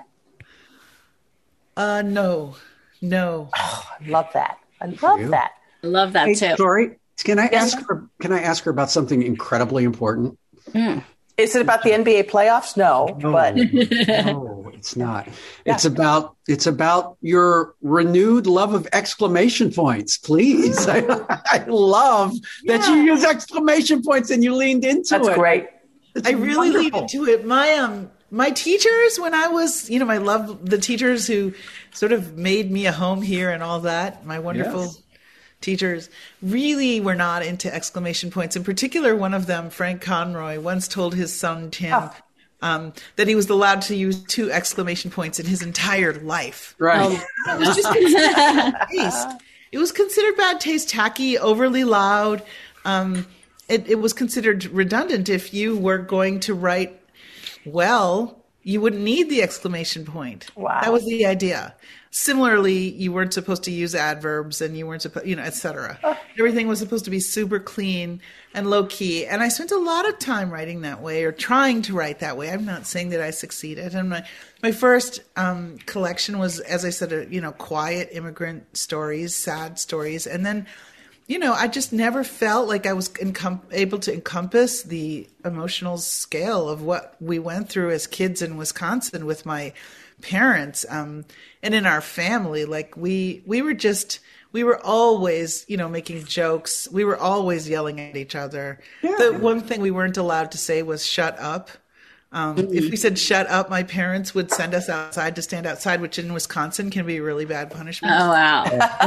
Speaker 5: No.
Speaker 2: Oh, I love that. I love that.
Speaker 4: I love that too.
Speaker 3: Sorry. Can I ask her about something incredibly important?
Speaker 2: Is it about the NBA playoffs? No, but
Speaker 3: no, it's not. Yeah. It's about your renewed love of exclamation points. Please, I love that you use exclamation points and you leaned into it.
Speaker 2: That's great.
Speaker 5: I really leaned into it. My teachers, when I was, I love the teachers who sort of made me a home here and all that. My wonderful teachers really were not into exclamation points. In particular, one of them, Frank Conroy, once told his son, Tim, that he was allowed to use 2 exclamation points in his entire life.
Speaker 3: Right.
Speaker 5: It was just considered bad taste. It was considered bad taste, tacky, overly loud. It was considered redundant. If you were going to write well, you wouldn't need the exclamation point.
Speaker 2: Wow.
Speaker 5: That was the idea. Similarly, you weren't supposed to use adverbs and you weren't supposed, et cetera. Everything was supposed to be super clean and low key. And I spent a lot of time writing that way or trying to write that way. I'm not saying that I succeeded. And my first collection was, as I said, quiet immigrant stories, sad stories. And then, I just never felt like I was able to encompass the emotional scale of what we went through as kids in Wisconsin with my parents, and in our family. Like we were always, making jokes. We were always yelling at each other. Yeah. The one thing we weren't allowed to say was shut up. If we said shut up, my parents would send us outside to stand outside, which in Wisconsin can be a really bad punishment.
Speaker 4: Oh, wow.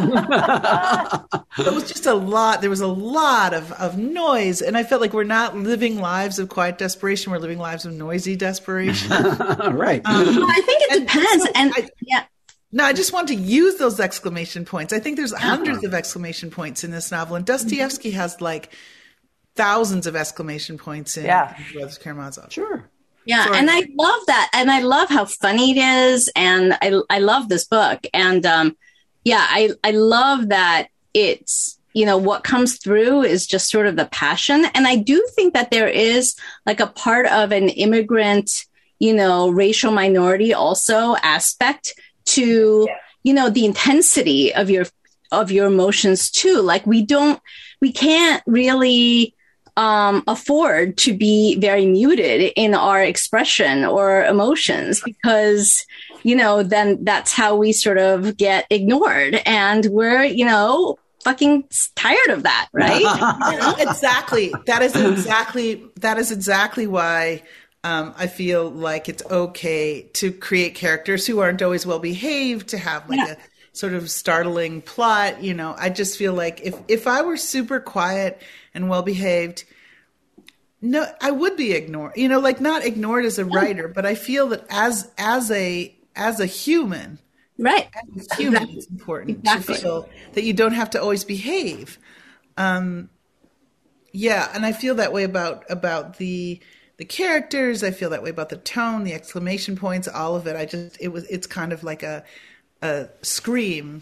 Speaker 5: It was just a lot. There was a lot of noise. And I felt like we're not living lives of quiet desperation. We're living lives of noisy desperation.
Speaker 3: Right.
Speaker 4: I think it depends.
Speaker 5: No, I just want to use those exclamation points. I think there's hundreds of exclamation points in this novel. And Dostoevsky has like thousands of exclamation points in Brothers Karamazov.
Speaker 3: Sure.
Speaker 4: Yeah, and I love that. And I love how funny it is. And I love this book. And I love that it's, what comes through is just sort of the passion. And I do think that there is like a part of an immigrant, racial minority also aspect to, the intensity of your emotions too. Like we can't really afford to be very muted in our expression or emotions because, then that's how we sort of get ignored and we're, fucking tired of that. Right.
Speaker 5: Exactly. That is exactly why I feel like it's okay to create characters who aren't always well behaved, to have like a sort of startling plot. I just feel like if I were super quiet and well behaved, no, I would be ignored. Like not ignored as a writer, but I feel that as a human,
Speaker 4: right?
Speaker 5: As a human, it's important to feel that you don't have to always behave. And I feel that way about the characters. I feel that way about the tone, the exclamation points, all of it. It's kind of like a scream.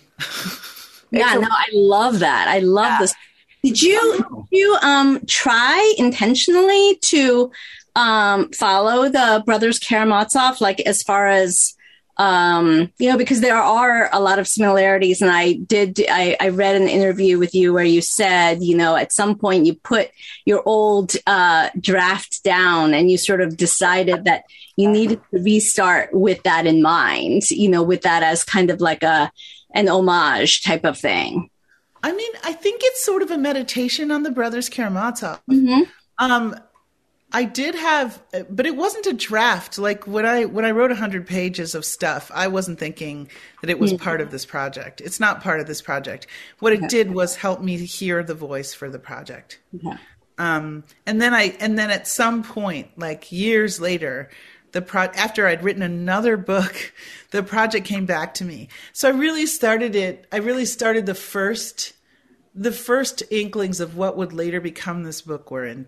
Speaker 4: I love that. I love this. Did you try intentionally to follow the Brothers Karamazov, like as far as because there are a lot of similarities, and I read an interview with you where you said, at some point you put your old draft down and you sort of decided that you needed to restart with that in mind, with that as kind of like an homage type of thing.
Speaker 5: I mean, I think it's sort of a meditation on the Brothers Karamazov.
Speaker 4: Mm-hmm.
Speaker 5: I did have, but it wasn't a draft. Like when I wrote 100 pages of stuff, I wasn't thinking that it was part of this project. It's not part of this project. What it did was help me hear the voice for the project.
Speaker 4: Okay.
Speaker 5: And then at some point, like years later, after I'd written another book, the project came back to me. So I really started the first inklings of what would later become this book were in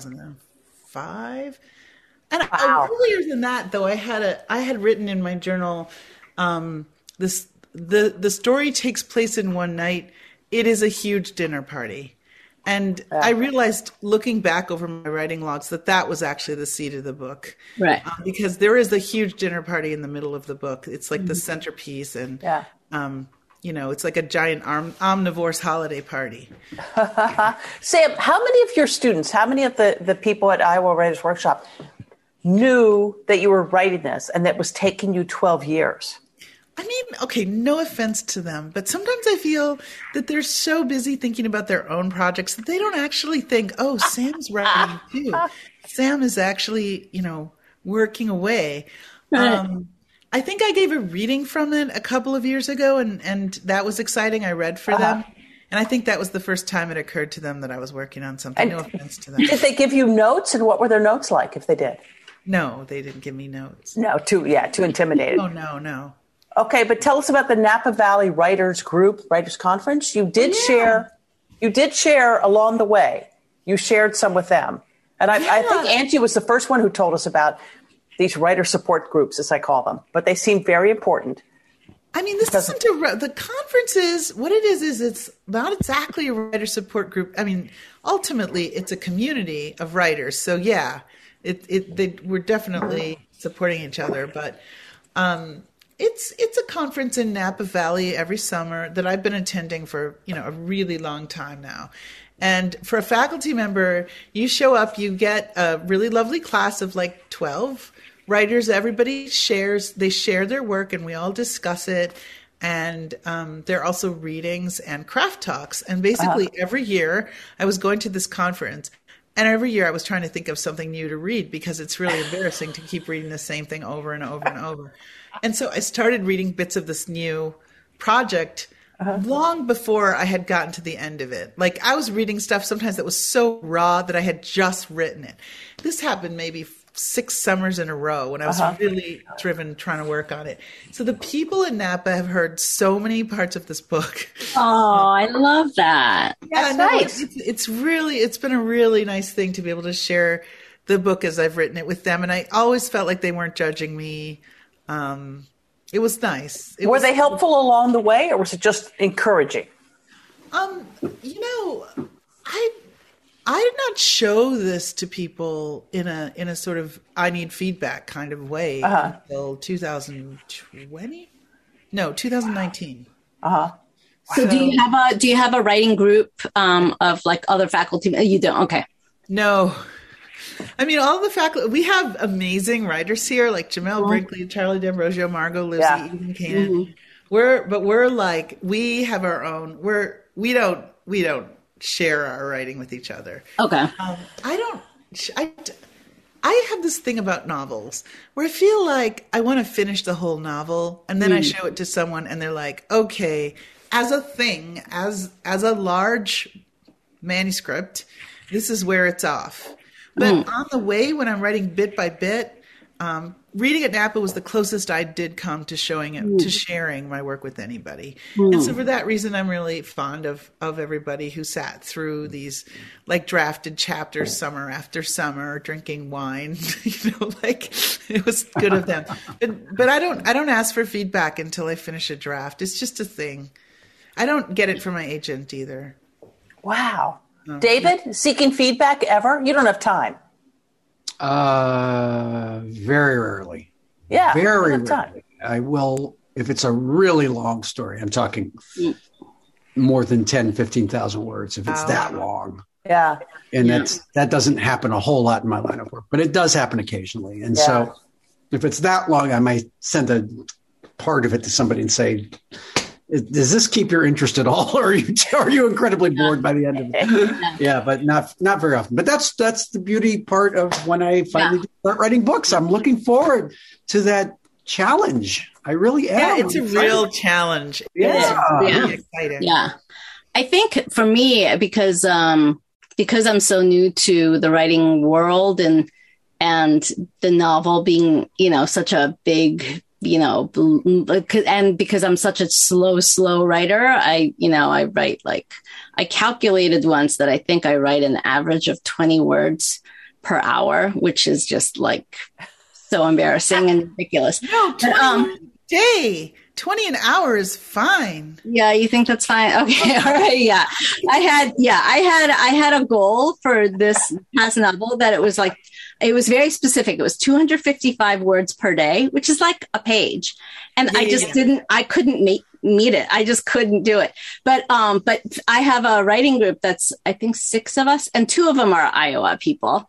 Speaker 5: 2005. And earlier than that, though, I had written in my journal, the story takes place in one night. It is a huge dinner party. And I realized, looking back over my writing logs, that was actually the seed of the book.
Speaker 4: Right.
Speaker 5: Because there is a huge dinner party in the middle of the book. It's like the centerpiece. And, it's like a giant omnivore's holiday party.
Speaker 2: Sam, how many of your students, how many of the people at Iowa Writers Workshop knew that you were writing this and that was taking you 12 years?
Speaker 5: I mean, okay, no offense to them, but sometimes I feel that they're so busy thinking about their own projects that they don't actually think, oh, Sam's writing too. Sam is actually, working away. I think I gave a reading from it a couple of years ago, and that was exciting. I read for them. And I think that was the first time it occurred to them that I was working on something. No offense to them.
Speaker 2: Did they give you notes, and what were their notes like if they did?
Speaker 5: No, they didn't give me notes.
Speaker 2: No, too intimidated.
Speaker 5: Oh, no.
Speaker 2: Okay, but tell us about the Napa Valley Writers Conference. You did share along the way. You shared some with them. And I think Angie was the first one who told us about these writer support groups, as I call them. But they seem very important.
Speaker 5: I mean, the conference is, what it is it's not exactly a writer support group. I mean, ultimately, it's a community of writers. So, yeah, we're definitely supporting each other. But it's a conference in Napa Valley every summer that I've been attending for, a really long time now. And for a faculty member, you show up, you get a really lovely class of like 12 writers, everybody they share their work and we all discuss it. And there are also readings and craft talks. And basically every year I was going to this conference, and every year I was trying to think of something new to read because it's really embarrassing to keep reading the same thing over and over and over. And so I started reading bits of this new project long before I had gotten to the end of it. Like, I was reading stuff sometimes that was so raw that I had just written it. This happened maybe 6 summers in a row when I was really driven trying to work on it. So the people in Napa have heard so many parts of this book.
Speaker 4: Oh, I love that.
Speaker 2: That's nice.
Speaker 5: It's been a really nice thing to be able to share the book as I've written it with them. And I always felt like they weren't judging me. It was nice.
Speaker 2: Were they helpful along the way, or was it just encouraging?
Speaker 5: I did not show this to people in a sort of I need feedback kind of way until 2020. No, 2019.
Speaker 4: So do you have a writing group of like other faculty? You don't. Okay.
Speaker 5: No. I mean, all the faculty, we have amazing writers here, like Jamel Brinkley, Charlie D'Ambrosio, Margot, Lizzie, Ethan Cannon. We have our own. We don't share our writing with each other.
Speaker 4: Okay.
Speaker 5: I have this thing about novels where I feel like I want to finish the whole novel, and then I show it to someone, and they're like, "Okay, as a thing, as a large manuscript, this is where it's off." But on the way, when I'm writing bit by bit, reading at Napa was the closest I did come to showing it, to sharing my work with anybody. And so for that reason, I'm really fond of everybody who sat through these like drafted chapters summer after summer, drinking wine, it was good of them. But I don't ask for feedback until I finish a draft. It's just a thing. I don't get it from my agent either.
Speaker 2: Wow. David, seeking feedback ever? You don't have time.
Speaker 3: Very rarely.
Speaker 2: Yeah.
Speaker 3: Very rarely. Time. I will, if it's a really long story, I'm talking more than 10, 15,000 words, if it's that long.
Speaker 2: Yeah.
Speaker 3: And that doesn't happen a whole lot in my line of work, but it does happen occasionally. And so if it's that long, I might send a part of it to somebody and say, does this keep your interest at all, or are you incredibly bored by the end of it? Yeah, but not very often. But that's the beauty part of when I finally start writing books. I'm looking forward to that challenge. I really am.
Speaker 5: Yeah, it's a real challenge.
Speaker 3: Yeah.
Speaker 5: It's really exciting.
Speaker 4: Yeah. I think for me, because I'm so new to the writing world and the novel being, such a big, and because I'm such a slow writer, I write I calculated once that I think I write an average of 20 words per hour, which is just like so embarrassing and ridiculous.
Speaker 5: No, 20 a day. 20 an hour is fine.
Speaker 4: Yeah, you think that's fine? Okay, all right. Yeah, I had a goal for this past novel that it was very specific. It was 255 words per day, which is like a page, and I couldn't meet it. I just couldn't do it. But I have a writing group that's I think 6 of us, and 2 of them are Iowa people.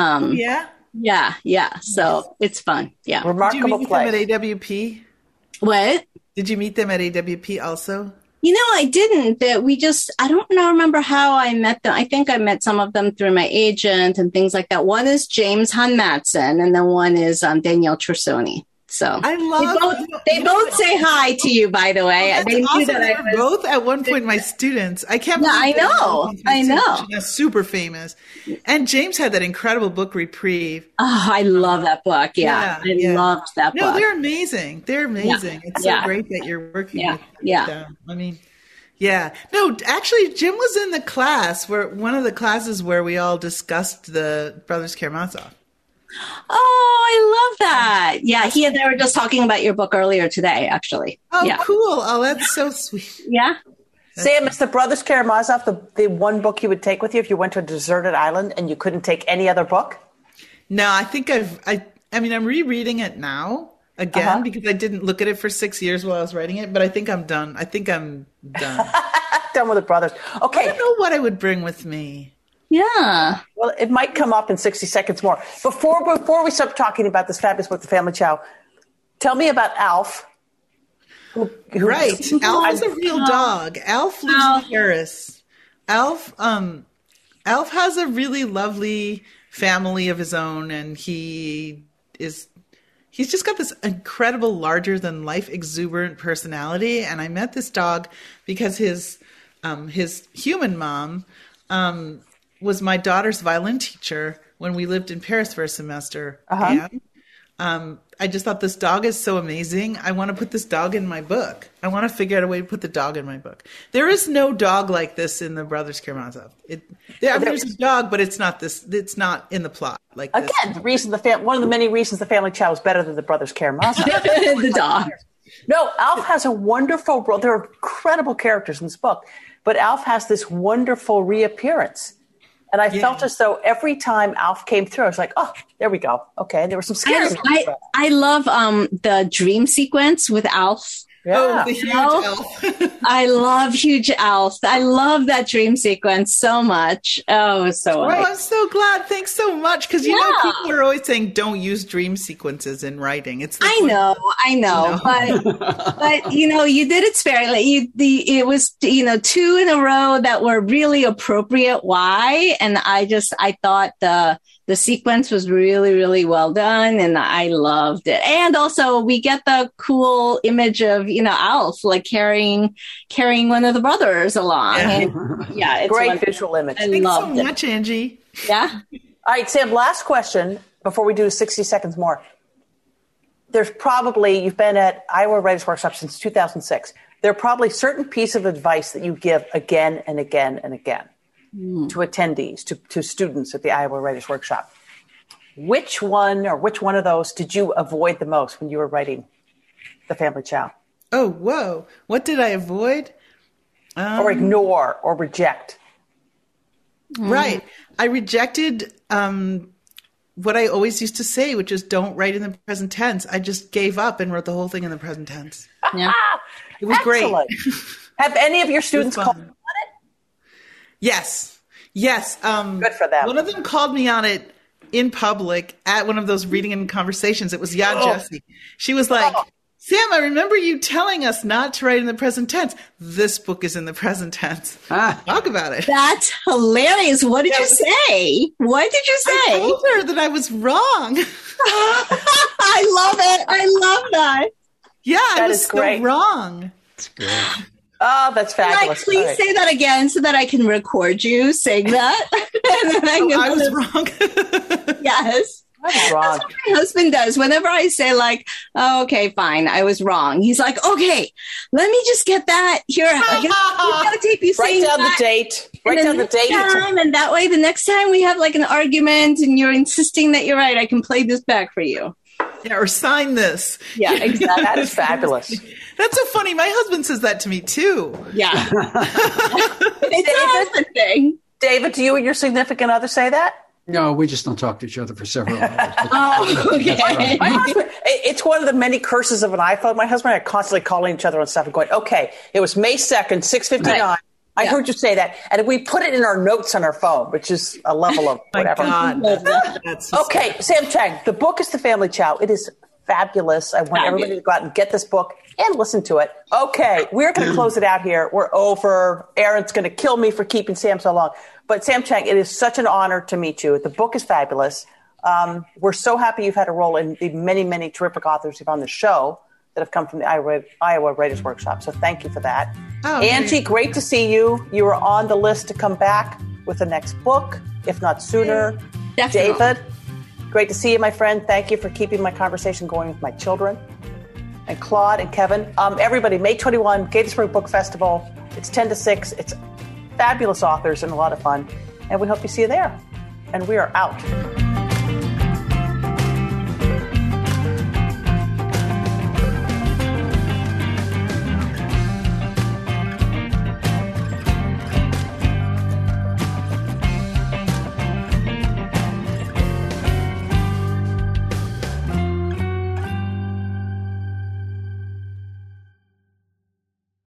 Speaker 4: Yeah. So it's fun. Yeah.
Speaker 2: Remarkable.
Speaker 5: Did you meet them at AWP?
Speaker 4: What?
Speaker 5: Did you meet them at AWP also?
Speaker 4: I didn't. I don't remember how I met them. I think I met some of them through my agent and things like that. One is James Han Matson, and then one is Danielle Trussoni. So they both say hi to you, by the way.
Speaker 5: Oh, they knew that I was both at one point my students. I can't believe
Speaker 4: I know.
Speaker 5: She's super famous. And James had that incredible book, Reprieve.
Speaker 4: Oh, I love that book. Yeah. I loved that book.
Speaker 5: No, they're amazing. It's so great that you're working with them. I mean, yeah. No, actually, Jim was in the class one of the classes where we all discussed the Brothers Karamazov.
Speaker 4: Oh, I love that. Yeah, they were just talking about your book earlier today, actually.
Speaker 5: Oh,
Speaker 4: yeah.
Speaker 5: Cool. Oh, that's so sweet.
Speaker 4: Yeah.
Speaker 2: Sam, it's the Brothers Karamazov, the one book you would take with you if you went to a deserted island and you couldn't take any other book?
Speaker 5: No, I think I'm rereading it now again because I didn't look at it for 6 years while I was writing it, but I think I'm done.
Speaker 2: Done with the Brothers. Okay.
Speaker 5: I don't know what I would bring with me.
Speaker 4: Yeah.
Speaker 2: Well, it might come up in 60 seconds more. Before we start talking about this fabulous book, The Family Chow, tell me about Alf.
Speaker 5: Right. Alf is a real dog. Alf lives in Paris. Alf has a really lovely family of his own, and he's just got this incredible larger than life exuberant personality. And I met this dog because his human mom was my daughter's violin teacher when we lived in Paris for a semester. And I just thought, this dog is so amazing. I want to put this dog in my book. I want to figure out a way to put the dog in my book. There is no dog like this in the Brothers Karamazov. There's a dog, but it's not this. It's not in the plot. Like this.
Speaker 2: Again, one of the many reasons The Family Chow is better than the Brothers Karamazov.
Speaker 4: The dog.
Speaker 2: No, Alf has a wonderful role. There are incredible characters in this book, but Alf has this wonderful reappearance. And I felt as though every time Alf came through, I was like, oh, there we go. Okay. There were some scary
Speaker 4: I love the dream sequence with Alf.
Speaker 5: Yeah. Oh, the huge Alf.
Speaker 4: I love huge Alf. I love that dream sequence so much. Oh, it was so nice.
Speaker 5: I'm so glad. Thanks so much. Because, know, people are always saying don't use dream sequences in writing.
Speaker 4: I know. But you did it sparingly. It was, 2 in a row that were really appropriate. Why? And I thought the sequence was really, really well done, and I loved it. And also, we get the cool image of Alf like carrying one of the brothers along.
Speaker 2: Yeah, it's great visual image.
Speaker 5: Thanks so much, Angie.
Speaker 4: Yeah.
Speaker 2: All right, Sam. Last question before we do 60 seconds more. There's probably, you've been at Iowa Writers Workshop since 2006. There are probably certain pieces of advice that you give again and again and again. To attendees, to students at the Iowa Writers Workshop. Which one of those did you avoid the most when you were writing The Family Chow?
Speaker 5: Oh, whoa. What did I avoid?
Speaker 2: Or ignore or reject?
Speaker 5: Right. I rejected what I always used to say, which is don't write in the present tense. I just gave up and wrote the whole thing in the present tense.
Speaker 4: Yeah.
Speaker 5: It was
Speaker 2: Excellent.
Speaker 5: Great.
Speaker 2: Have any of your students called on it?
Speaker 5: Yes.
Speaker 2: Good for them.
Speaker 5: One of them called me on it in public at one of those reading and conversations. It was Jessie. She was like, Sam, I remember you telling us not to write in the present tense. This book is in the present tense. Talk about it.
Speaker 4: That's hilarious. What did you say? What did you say?
Speaker 5: I told her that I was wrong.
Speaker 4: I love it. I love that.
Speaker 5: Yeah, I was so wrong.
Speaker 3: That's great.
Speaker 2: Oh, that's fabulous.
Speaker 4: Can I please say that again so that I can record you saying that?
Speaker 5: I was wrong.
Speaker 4: Yes.
Speaker 2: That's wrong.
Speaker 4: That's what my husband does. Whenever I say oh, okay, fine, I was wrong. He's like, okay, let me just get that here. Tape you
Speaker 2: Write down the date. Write down the date.
Speaker 4: And that way, the next time we have an argument and you're insisting that you're right, I can play this back for you.
Speaker 5: Yeah, or sign this.
Speaker 4: Yeah, exactly.
Speaker 2: That is fabulous.
Speaker 5: That's so funny. My husband says that to me too.
Speaker 4: Yeah. It's a husband thing.
Speaker 2: David, do you and your significant other say that?
Speaker 3: No, we just don't talk to each other for several hours.
Speaker 4: Oh, okay.
Speaker 2: My husband, it's one of the many curses of an iPhone. My husband and I are constantly calling each other on stuff and going, okay, it was May 2nd, 6:59. Right. I heard you say that. And we put it in our notes on our phone, which is a level of whatever.
Speaker 5: My God. That's
Speaker 2: okay, Sam Chang, the book is The Family Chow. It is fabulous. I want everybody to go out and get this book and listen to it. Okay, we're going to close it out here. We're over. Aaron's going to kill me for keeping Sam so long. But Sam Chang, it is such an honor to meet you. The book is fabulous. We're so happy you've had a role in the many, many terrific authors who've on the show that have come from the Iowa Writers Workshop. So thank you for that.
Speaker 5: Oh,
Speaker 2: Angie, great to see you. You were on the list to come back with the next book, if not sooner.
Speaker 4: Definitely.
Speaker 2: David, great to see you, my friend. Thank you for keeping my conversation going with my children. And Claude and Kevin. Everybody, May 21, Gaithersburg Book Festival. It's 10 to 6. It's fabulous authors and a lot of fun. And we hope to see you there. And we are out.